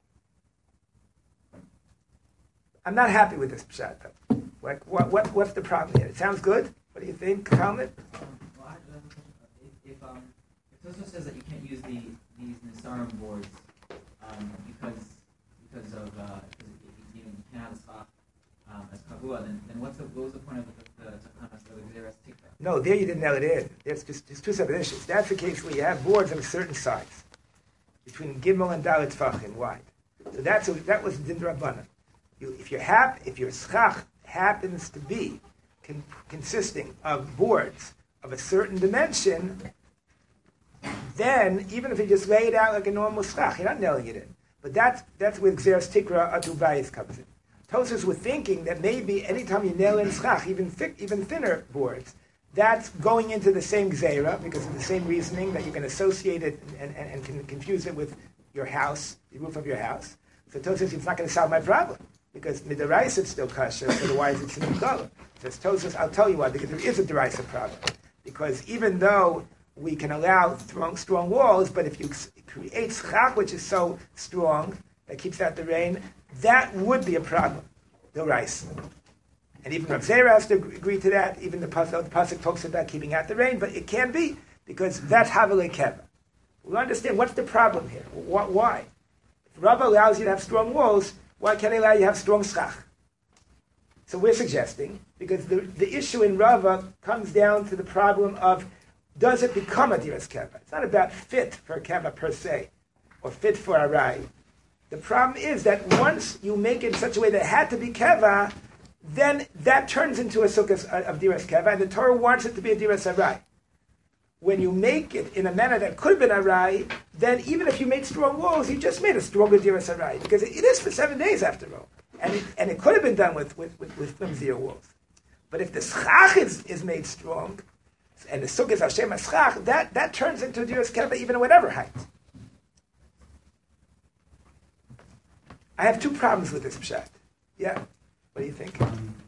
I'm not happy with this pshat. Though. Like, what, what what's the problem here? It sounds good. What do you think, Talmud? Well, I, um, if if, um, if Tosfos says that you can't use the these Nisarim boards um, because because of uh, because you, you can't have a schach um, as kavua, then then what's the what was the point of the the takanas of the Gzeras Tikva? No, there you didn't nail it in. There's just there's two separate issues. That's the case where you have boards of a certain size, between Gimel and Dalet Tfachim wide. So that's a, that was Din Rabbanan. You, if your hap, if your schach happens to be con- consisting of boards of a certain dimension, then even if you just lay it out like a normal schach, you're not nailing it in. But that's that's where Gzeras Tikra Atubayis comes in. Tosfos were thinking that maybe anytime you nail in schach, even thick, even thinner boards, that's going into the same gzera because of the same reasoning that you can associate it and, and, and can confuse it with your house, the roof of your house. So Tosfos says it's not going to solve my problem. Because midaraisa it's still kosher, so why is it simon kala? Says Tosfos, I'll tell you why, because there is a deraisa problem. Because even though we can allow strong, strong walls, but if you create schach, which is so strong, that keeps out the rain, that would be a problem, the rice. And even Rav Zera has to agree to that, even the Pasuk, the Pasuk talks about keeping out the rain, but it can be, because that's Havale Keva. We understand, what's the problem here? Why? If Rav allows you to have strong walls, why can't he allow you to have strong schach? So we're suggesting, because the, the issue in Rava comes down to the problem of, does it become a diras keva? It's not about fit for a keva per se, or fit for a rai. The problem is that once you make it in such a way that it had to be keva, then that turns into a sukkah of diras keva, and the Torah wants it to be a diras arai. When you make it in a manner that could have been arai, then even if you made strong walls, you just made a stronger diras arai, because it, it is for seven days after all. And it, and it could have been done with, with, with, with flimsier walls. But if the schach is, is made strong, and the sukkah is Hashem schach, that, that turns into a diras keva even at whatever height. I have two problems with this pshat. Yeah? What do you think?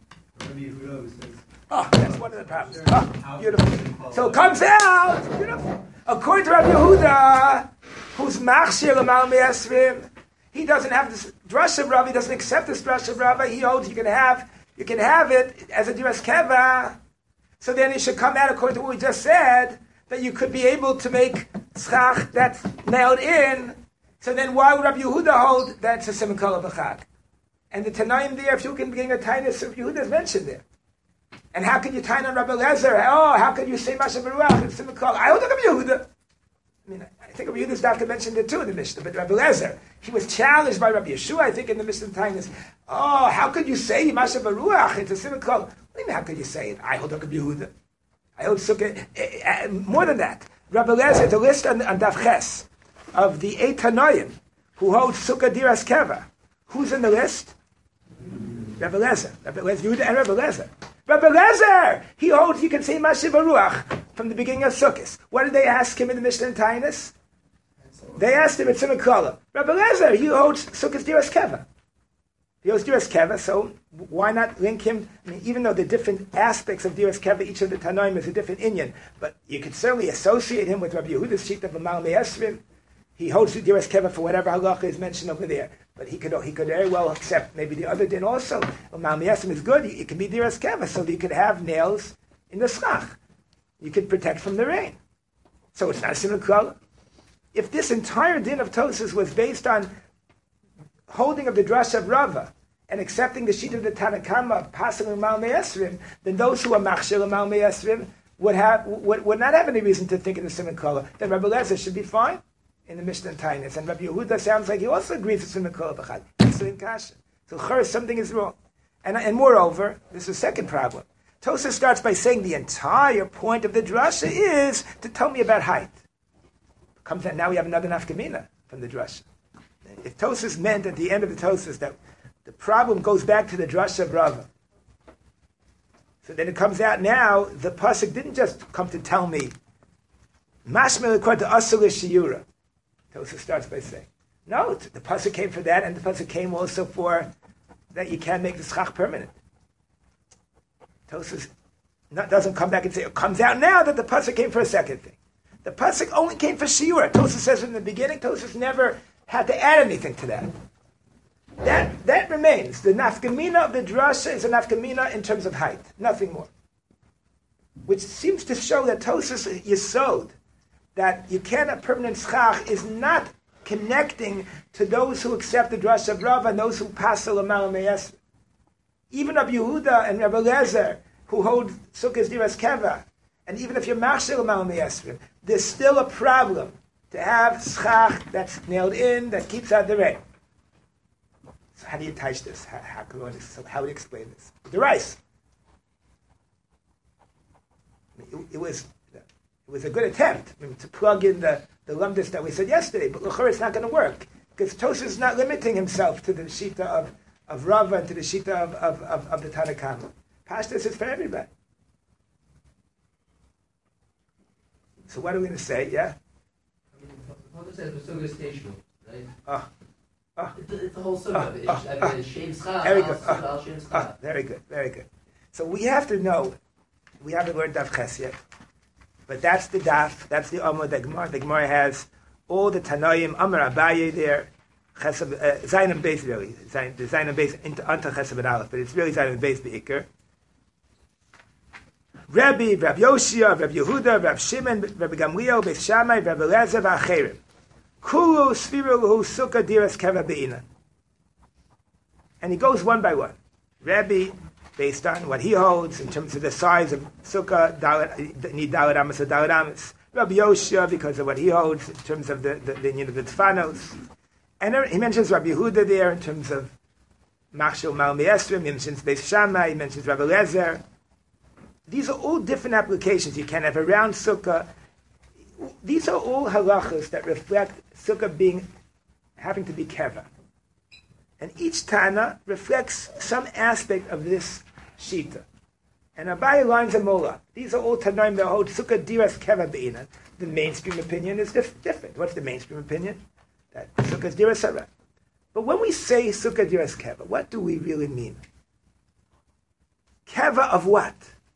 Oh, that's one of the problems. Oh, beautiful. So it comes out, beautiful. According to Rabbi Yehuda, who's machshir l'mal me'esrim, he doesn't have this drush of Rav, he doesn't accept this drush of Rav, he holds you can have you can have it as a diras keva. So then it should come out according to what we just said, that you could be able to make schach that's nailed in. So then why would Rabbi Yehuda hold that's a simon kol b'chag? And the Tanaim there, if you can bring a tainus of Yehuda is mentioned there. And how can you tie on Rabbi Lezer? Oh, how can you say Masha Baruch and simon kol? I hold Rabbi Yehuda. I mean, I think Rabbi Yehuda's doctor mentioned it too in the Mishnah, but Rabbi Lezer, he was challenged by Rabbi Yeshua, I think, in the Mishnah Tainus. Oh, how could you say Masha Baruch? It's a simon kol. What do you mean, how could you say it? I hold Rabbi Yehuda. I hold Sukkah. Uh, uh, more than that, Rabbi Lezer, the list on, on Daf Ches of the eight Tanoim who hold Sukkah Diras Keva. Who's in the list? Rabbi Lezer. Rabbi Lezer, Yehuda and Rabbi Lezer. Rabbi Lezer! He holds, you can say Masha Baruch from the beginning of Sukkot. What did they ask him in the Mishnah and Tainus? They asked him at Simon Kala. Rabbi Lezer, he holds Sukkot Diras Keva. He holds Diras Keva, so why not link him? I mean, even though the different aspects of Diras Keva, each of the Tanoim is a different inyan, but you could certainly associate him with Rabbi Yehuda's sheet of Amal Me'esrim. He holds the Diras Keva for whatever halacha is mentioned over there. But he could he could very well accept maybe the other din also. Amal Me'esrim is good, it can be Diras Keva, so that you could have nails in the schach. You could protect from the rain. So it's not a simon kol. If this entire din of Tosfos was based on holding of the drash of Rava and accepting the sheet of the Tanakama of Pasal Amal Me'esrim, then those who are machshir Amal Me'esrim would have would, would not have any reason to think in the simon kol. Then Rabbi Lezer should be fine in the Mishnah and Tainus. And Rabbi Yehuda sounds like he also agrees with simon kol b'chad. So in kasha. So chur, something is wrong. And and moreover, this is the second problem. Tosfos starts by saying the entire point of the drasha is to tell me about height. Comes out now we have another nafkamina from the drasha. If Tosfos meant at the end of the Tosfos that the problem goes back to the drasha of Rava, so then it comes out now the pasuk didn't just come to tell me mashmel according to asur shiura. Tosfos starts by saying no, the pasuk came for that, and the pasuk came also for that you can make the schach permanent. Tosfos doesn't come back and say, it comes out now that the pasuk came for a second thing. The pasuk only came for shiura. Tosfos says in the beginning, Tosfos never had to add anything to that. That that remains. The nafkamina of the drasha is a nafkamina in terms of height, nothing more. Which seems to show that Tosfos yesod, that you can't have permanent schach, is not connecting to those who accept the drasha of Rava and those who pass the Amal Me'esrim. Even Rabbi Yehuda and Rabbi Lezer, who hold Sukkot Diras Keva, and even if you're machshir Amal Me'esrim, there's still a problem to have schach that's nailed in, that keeps out the rain. So how do you touch this? How, how, can we, so how do you explain this? The rice. I mean, it, it was it was a good attempt I mean, to plug in the, the lumdus that we said yesterday, but l'chor it's not going to work, because Tosfos is not limiting himself to the shita of of Rava and to the shita of, of, of, of the Tanakama. Pashtus is for everybody. So what are we going to say, yeah? What says the Sukkot station, right? Oh. Oh. It's, it's the whole sukkah. Oh, It's, oh, I mean, oh. it's Shem Schach, Very Al good. Sukkah, Oh, Al Shem oh, Schach. very good, very good. So we have to know, we haven't learned Daf Ches yet, but that's the Daf, that's the Amud, the Gemara. The Gemara has all the Tanoim, Amar Abaye there, Chesed, uh, Zayin and Beis really, Zayin, the Zayin and Beis into Anta Chesed and Aleph, but it's really Zayin and Beis Be'ikr. Rabbi, Rabbi Yoshia, Rabbi Yehuda, Rabbi Shimon, Rabbi Gamliel, Beis Shammai, Rabbi Elazar, V'acherim. Kulu Sfiru Hu Sukkah Diras Keva Be'ina. And he goes one by one. Rabbi, based on what he holds in terms of the size of Sukkah, Dalet, need Dalet Amas or Dalet Amas. Rabbi Yoshia, because of what he holds in terms of the, the, the, you know, the Tfanos. And he mentions Rabbi Yehuda there in terms of Machshel Mal Me'esrim, he mentions Beis Shammai, he mentions Rabbi Elazar. These are all different applications. You can have a round Sukkah. These are all halachas that reflect Sukkah being, having to be keva. And each Tana reflects some aspect of this Shita. And Abaye lines them all up. These are all Tanaim that hold Sukkah Diras Keva Be'ina. The mainstream opinion is dif- different. What's the mainstream opinion? That Sukkah is Diras Sarai. But when we say Sukkah Diras Keva, what do we really mean? Keva of what?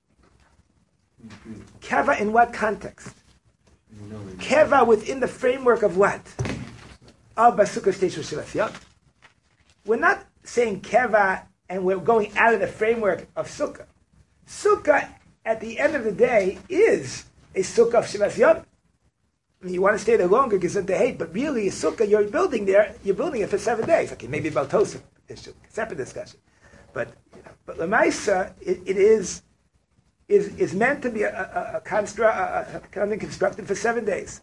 Keva in what context? Keva within the framework of what? Of Sukkah Station Shilas. We're not saying Keva and we're going out of the framework of Sukkah. Sukkah, at the end of the day, is a Sukkah of Shilas Yom. I mean, you want to stay there longer because of the hate, but really, a Sukkah you're building there, you're building it for seven days. Okay, maybe about Tosaf issue, separate discussion. But, you know, but Lamaisa, it, it is. Is, is meant to be a, a, a, constru- a, a something constructed for seven days.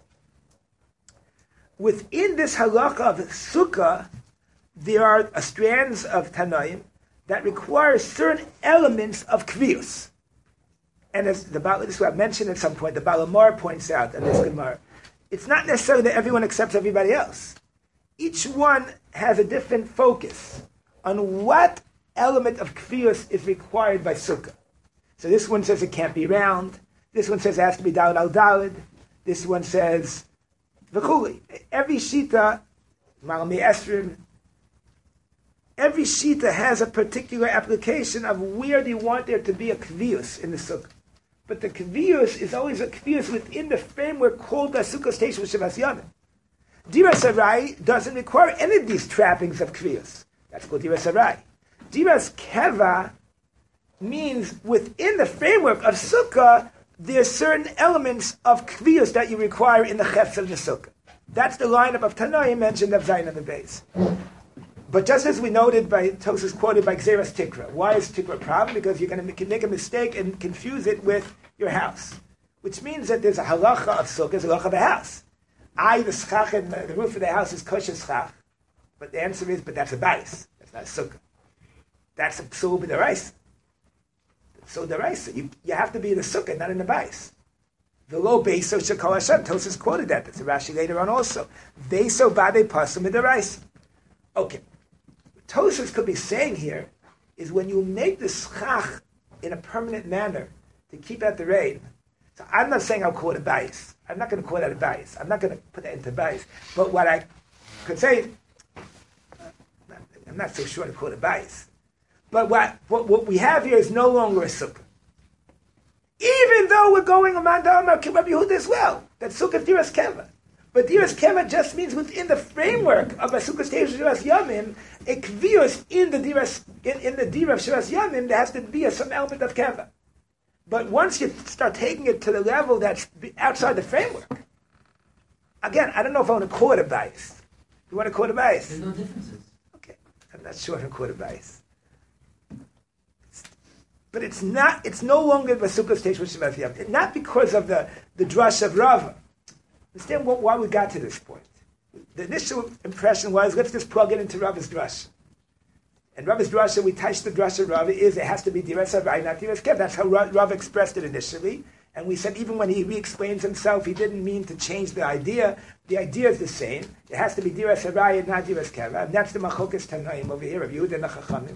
Within this halacha of sukkah, there are uh, strands of Tanaim that require certain elements of kvius. And as the Baal, this is what I mentioned at some point, the Balamar points out in this Gemara, it's not necessarily that everyone accepts everybody else. Each one has a different focus on what element of kvius is required by sukkah. So this one says it can't be round. This one says it has to be daled al daled. This one says v'chuli. Every shita, malami esrim, every shita has a particular application of where do you want there to be a kvius in the sukkah. But the kvius is always a kvius within the framework called the sukkah station with Shavas Yamim. Diras Arai doesn't require any of these trappings of kvius. That's called Diras Arai. Diras Keva means within the framework of sukkah, there's certain elements of kviyus that you require in the chefs of the sukkah. That's the lineup of Tanoim mentioned of Zayin on the base. But just as we noted by Tosas quoted by Xeras Tikra, why is Tikra a problem? Because you're going to make a mistake and confuse it with your house, which means that there's a halacha of sukkah, there's a halacha of a house. I, the schach, and the roof of the house is kosher schach, but the answer is, but that's a bais, that's not a sukkah. That's a psul b'daraisa. So the Raisa, you, you have to be in the sukkah, not in the bais. The low beso shekol Hashem. Tosas quoted that. That's a Rashi later on also. Beso bade pasum in the Raisa. Okay. What Tosas could be saying here is when you make the schach in a permanent manner to keep out the rain. So I'm not saying I'll call it a bais. I'm not going to call that a bais. I'm not going to put that into bais. But what I could say, I'm not so sure to call it a bais. But what, what, what we have here is no longer a sukkah. Even though we're going on Mandam Rabbi Yehuda as well, that sukkah diras keva. But diras keva just means within the framework of a sukkah station diras yamim, a kvius in the diras in, in the diras diras yamim, there has to be a, some element of keva. But once you start taking it to the level that's outside the framework, again, I don't know if I want to call it a bias. You want to call it a bias? There's no differences. Okay, I'm not sure if I call it a bias. But it's not. It's no longer the sukkah stage with Shemas Yom. Not because of the, the drush of Rava. Understand what, why we got to this point. The initial impression was, let's just plug it into Rava's drush. And Rava's drush, we touched the drush of Rava, is it has to be diras havai, not diras kev. That's how Rava expressed it initially. And we said even when he re-explains himself, he didn't mean to change the idea. The idea is the same. It has to be diras havai, not diras kev. And that's the machokas tanaim over here of Yehuda and Chachamim.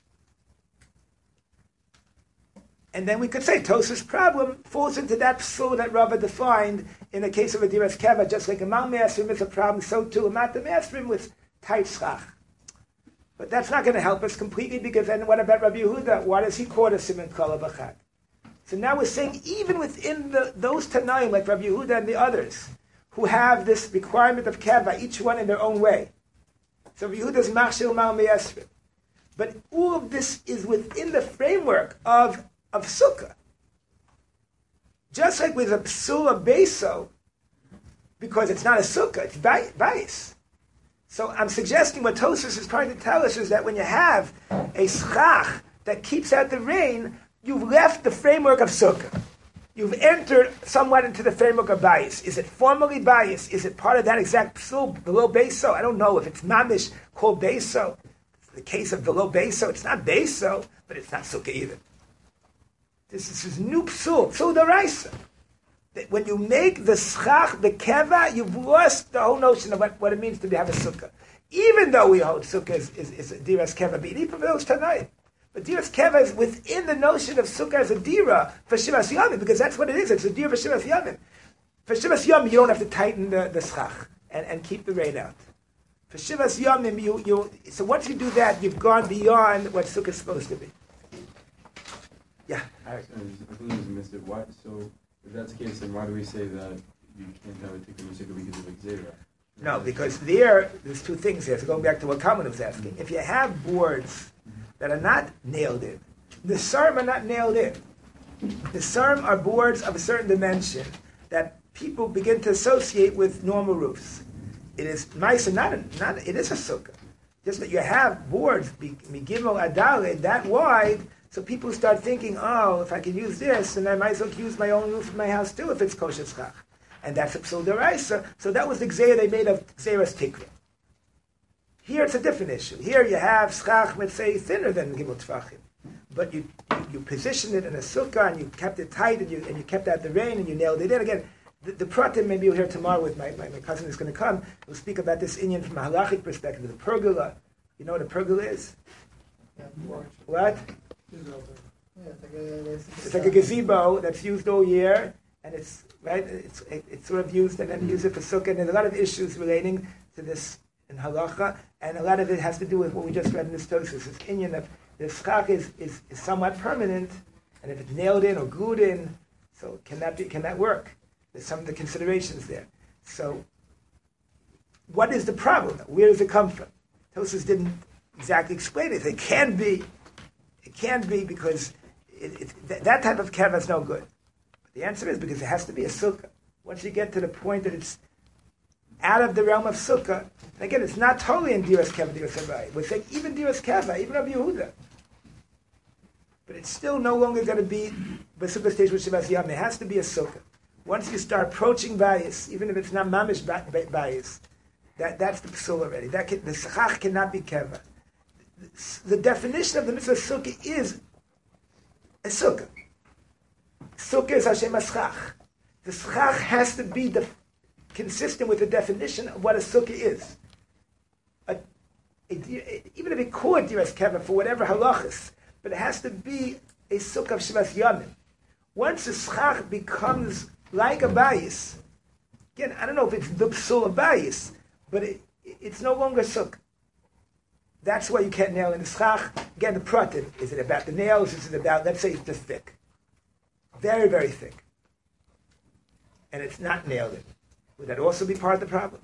And then we could say Tosaf's problem falls into that psul that Rava defined in the case of a diras keva, just like a mal me'asrim is a problem, so too a mata me'asrim with tight schach. But that's not going to help us completely, because then what about Rabbi Yehuda? Why does he call it a siman kol b'chag? So now we're saying even within the, those Tanaim, like Rabbi Yehuda and the others, who have this requirement of keva, each one in their own way. So Rabbi Yehuda's machshir mal me'esrim. But all of this is within the framework of, of sukkah. Just like with a psula beso, because it's not a sukkah, it's bayis. So I'm suggesting what Tosfos is trying to tell us is that when you have a schach that keeps out the rain, you've left the framework of sukkah. You've entered somewhat into the framework of bayis. Is it formally bayis? Is it part of that exact psul, below beso? I don't know if it's mamish called beso. The case of below beso, it's not beso, but it's not sukkah either. This is, this is new psul, psul d'oraisa. When you make the schach, the keva, you've lost the whole notion of what, what it means to have a sukkah. Even though we hold sukkah is, is, is a diras keva, but even for those tonight. But diras keva is within the notion of sukkah as a dira for shivas yamim, because that's what it is. It's a dira for shivas yamim. For shivas yamim, you don't have to tighten the, the schach and, and keep the rain out. For shivas yamim, you, you, so once you do that, you've gone beyond what sukkah is supposed to be. Yeah. I completely missed it. Why? So if that's the case, then why do we say that you can't have a tikkun sukkah because of Xera? No, because there, there's two things here. So going back to what Kalman was asking, mm-hmm. if you have boards that are not nailed in, the sarm are not nailed in. The sarm are boards of a certain dimension that people begin to associate with normal roofs. It is nice and not, a, not it is a sukkah. Just that you have boards, migimel adale, that wide, so people start thinking, oh, if I can use this, then I might as well use my own roof in my house too if it's kosher schach. And that's a psul d'oraisa. So that was the gzeira they made of gzeiras tikra. Here it's a different issue. Here you have schach, let's say, thinner than gimel tfachim. But you, you you positioned it in a sukkah and you kept it tight and you and you kept out the rain and you nailed it in. Again, the, the pratim, maybe you'll hear tomorrow with my, my, my cousin is going to come. We'll speak about this inyan from a halachic perspective, the pergola. You know what a pergola is? Yeah, what? Yeah, it's like a, it's like a gazebo that's used all year, and it's right. It's it, it's sort of used, and then use it for sukkah. And there's a lot of issues relating to this in halacha, and a lot of it has to do with what we just read in this Tosfos. This inyan of the schach is, is is somewhat permanent, and if it's nailed in or glued in, so can that be can that work? There's some of the considerations there. So, what is the problem? Where does it come from? Tosfos didn't exactly explain it. It can be. It can't be because it, it, th- that type of keva is no good. But the answer is because it has to be a sukkah. Once you get to the point that it's out of the realm of sukkah, and again, it's not totally in diras keva, diras arai. We're saying even diras keva, even Rabbi Yehuda. But it's still no longer going to be the sukkah stage with shivas yam. It has to be a sukkah. Once you start approaching bias, even if it's not mamish bias, that, that's the psul already. That can, the schach cannot be keva. The definition of the mitzvah sukkah is a sukkah. Sukkah is Hashem schach. The schach has to be the, consistent with the definition of what a sukkah is. A, a, even if it could diras keva for whatever halachas, but it has to be a sukkah of shivas yamim. Once a schach becomes like a bayis, again, I don't know if it's the psul of bayis, but it, it's no longer sukkah. That's why you can't nail in the schach. Again, the pratim. Is it about the nails? Is it about, let's say it's just thick. Very, very thick. And it's not nailed in. Would that also be part of the problem?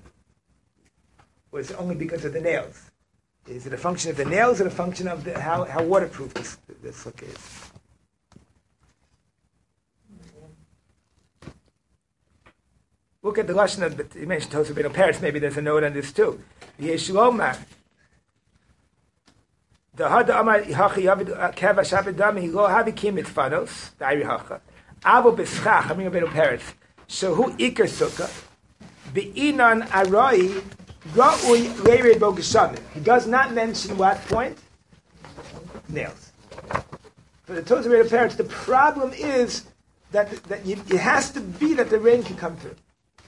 Or is it only because of the nails? Is it a function of the nails or a function of the, how, how waterproof this, this sukkah is? Look at the lashon of the, you mentioned Tosfos Beino Peretz, maybe there's a note on this too. Yeshulomar. The hada amar hachi yavid keva shabed dami lo havi kim mitfanos dairi hacha avo beschach amir Beino Peretz shehu iker sukkah beinan aroi ra'ui leirid bo geshamim. He does not mention what point? Nails. For the Tosfos Beino Peretz, the problem is that that you, it has to be that the rain can come through.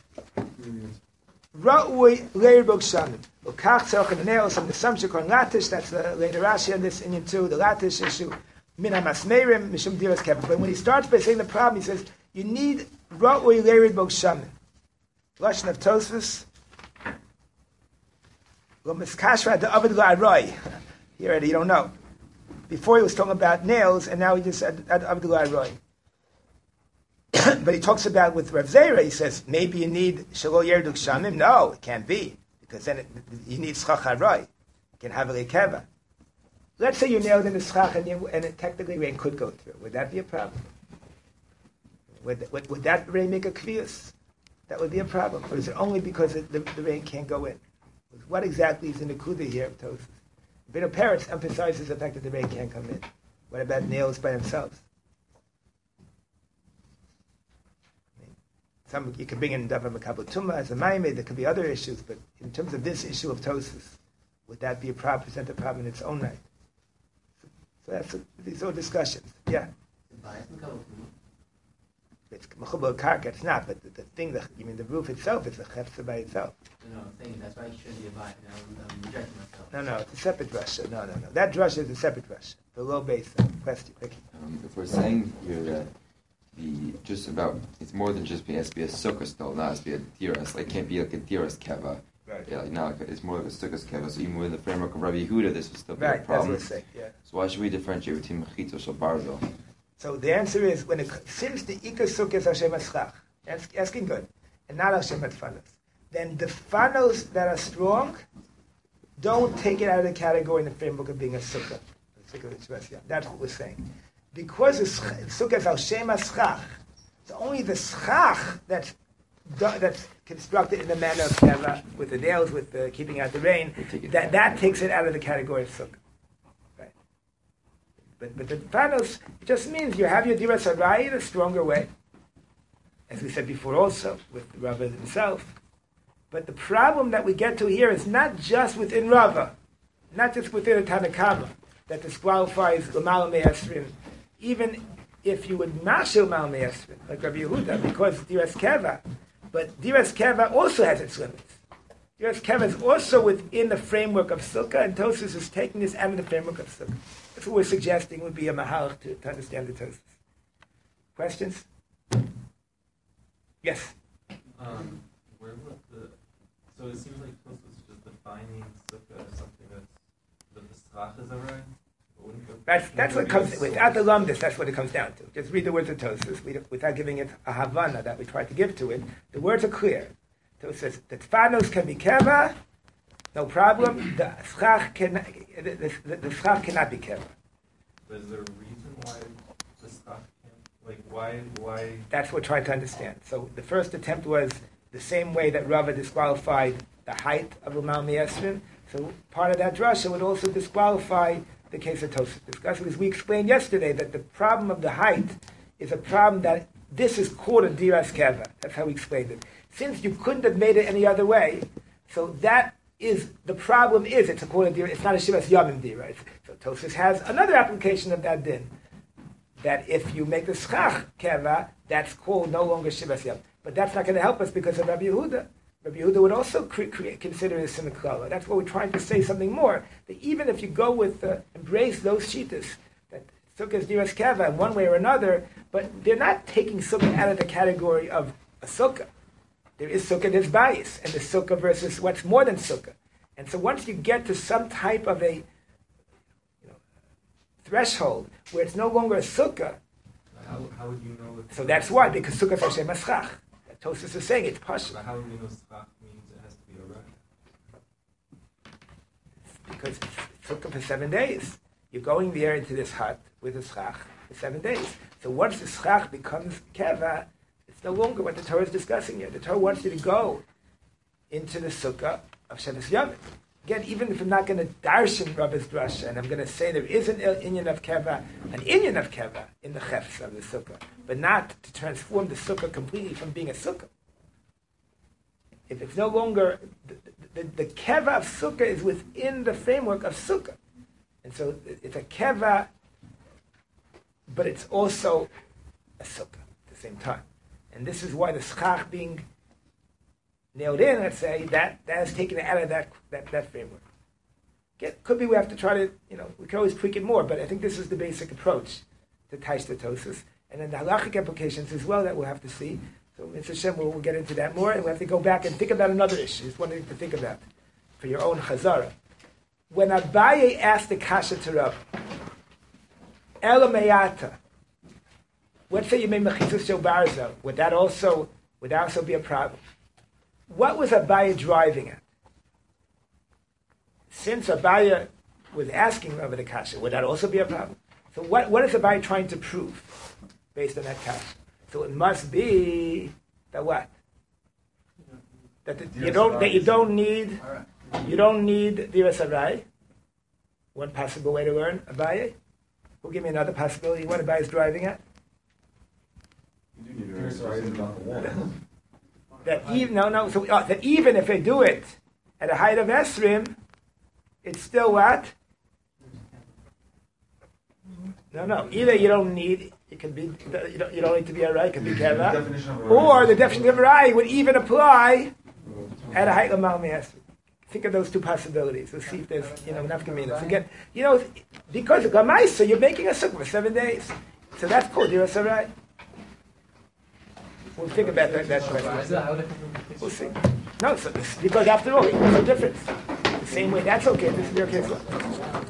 Ra'ui leirid bo geshamim. Ukach tzarich in the nails from the samshik on latish. That's the later Rashi on this inyan too. The latish issue min hamasmerim mishum diras keva. But when he starts by saying the problem, he says you need ra'ui leirid bo geshamim. Lashon of Tosfos. Lo miskashra the Avad La'aroi. Here already, you don't know. Before he was talking about nails, and now he just said Avad La'aroi. But he talks about with Rav Zera, he says, maybe you need Shalo Yerduk Shamim. No, it can't be. Because then it, you need Schach HaRoi. You can have a Lekeva. Let's say you nailed in the Schach and, you, and it, technically rain could go through. Would that be a problem? Would, would, would that rain make a Kvius? That would be a problem. Or is it only because it, the, the rain can't go in? What exactly is in the Kuda here of Tosfos? Bino Peretz emphasizes the fact that the rain can't come in. What about nails by themselves? Some, you can bring in Davar Makabel Tumah as a Maimeh. There could be other issues, but in terms of this issue of Tosfos, would that be a problem? Present a problem in its own right? So, so that's a, these are discussions. Yeah. It's Mechubal Karka. It's not, but the, the thing that you mean the roof itself is a chefza by itself. No, no, I'm saying that's why it shouldn't be a bias. I'm, I'm rejecting myself. No, no, it's a separate drasha. No, no, no. That drasha is a separate drasha. The low base uh, question. Ricky. Um, if we're saying here that the just about it's more than just being has to be a sukkah still, not has to be a tiras. Like it can't be like a tiras keva. Right. Yeah, like not like a, it's more like a sukkah keva. So even within the framework of Rabbi Yehuda, this would still be Right, a problem. that's what I'm saying. Yeah. So why should we differentiate between mechitza or barzel? So the answer is when it, since the ikar sukkah is Hashem Aschach, ask, asking good, and not Hashem Atfanos, then the fanos that are strong don't take it out of the category in the framework of being a sukkah. That's what we're saying. Because the sukkah is Hashem Aschach, it's only the schach that's that's constructed in the manner of keva, with the nails, with the keeping out the rain. That that takes it out of the category of sukkah. But, but the panos, it just means you have your diras harai in a stronger way, as we said before also, with Rava himself. But the problem that we get to here is not just within Rava, not just within the Tanakama, that disqualifies L'mal Me'esrin, even if you would mashil Mal Me'esrin, like Rabbi Yehuda, because diras keva, but diras keva also has its limits. Diras keva is also within the framework of sukkah, and Tosfos is taking this out of the framework of sukkah. That's what we're suggesting would be a mahalach to, to understand the Tosfos. Questions? Yes? Um, where would the... So it seems like Tosfos is just defining sukkah as something that's... that the strach is alright? That's, that's what comes... Without the lumdus, that's what it comes down to. Just read the words of Tosfos without giving it a havana that we try to give to it. The words are clear. Tosfos says that fanos can be keva, no problem. The schach can the, the, the, the schach cannot be keva. But is there a reason why the schach can't? Like why why? That's what we're trying to understand. So the first attempt was the same way that Rava disqualified the height of L'mal Me'esrin. So part of that drasha would also disqualify the case of Tosfos discussion, because we explained yesterday that the problem of the height is a problem that this is called a diras keva. That's how we explained it. Since you couldn't have made it any other way, so that is the problem. Is it's a called a dira? It's not a shivas yamim dira. So Tosfos has another application of that din, that if you make the schach keva, that's called no longer shivas yamim. But that's not going to help us because of Rabbi Yehuda. Rabbi Yehuda would also cre- cre- consider it a simiklala. That's what we're trying to say something more. That even if you go with uh, embrace those shitas, that sukkah is diras keva in one way or another, but they're not taking sukkah out of the category of a sukkah. There is sukkah, there's bias, and the sukkah versus what's more than sukkah. And so once you get to some type of a you know, threshold where it's no longer a sukkah, How, how would you know? If so that's why, because sukkah is Hashem Aschach. Tosfos is saying it's pashut. But how would we know schach means it has to be alright? Because it's sukkah for seven days. You're going there into this hut with a schach for seven days. So once the schach becomes keva, it's no longer what the Torah is discussing here. The Torah wants you to go into the sukkah of Shevis Yamim. Again, even if I'm not going to darshan Rabbi's drasha, and I'm going to say there is an inyan of keva, an inyan of keva in the chefs of the sukkah, but not to transform the sukkah completely from being a sukkah. If it's no longer, the, the, the keva of sukkah is within the framework of sukkah. And so it's a keva, but it's also a sukkah at the same time. And this is why the schach being nailed in, let's say, that, that has taken it out of that, that, that framework. Get, could be we have to try to, you know, we can always tweak it more, but I think this is the basic approach to Taish Tosfos. And then the halachic implications as well that we'll have to see. So Mister Shem, we'll, we'll get into that more, and we'll have to go back and think about another issue. Just one thing to think about. for your own chazara. When Abaye asked the kasha to Rav, Elamayata, let's say you made mechitzas shel barzel, would that also would that also be a problem? What was Abaye driving at? Since Abaye was asking Rav the kasha, would that also be a problem? So what what is Abaye trying to prove based on that kasha? So it must be that what? That the, you don't that you don't need you don't need diras harai. One possible way to learn Abaye. Who'll give me another possibility? What Abaye is driving at? You do need to write about the wall. That even no no so uh, that even if they do it at a height of esrim, it's still what? No no. Either you don't need it can be you don't you don't need to be a rai, it can be keva, or the definition of rai would even apply at a height of mal esrim. Think of those two possibilities. Let's see if there's, you know, enough community. Forget, you know, because of Gamaisa, you're making a sukkah for seven days. So that's called Diras Harai. We'll think about that, that question. We'll see. No, so this, because after all, there's no difference. The same way, that's okay. This is your case.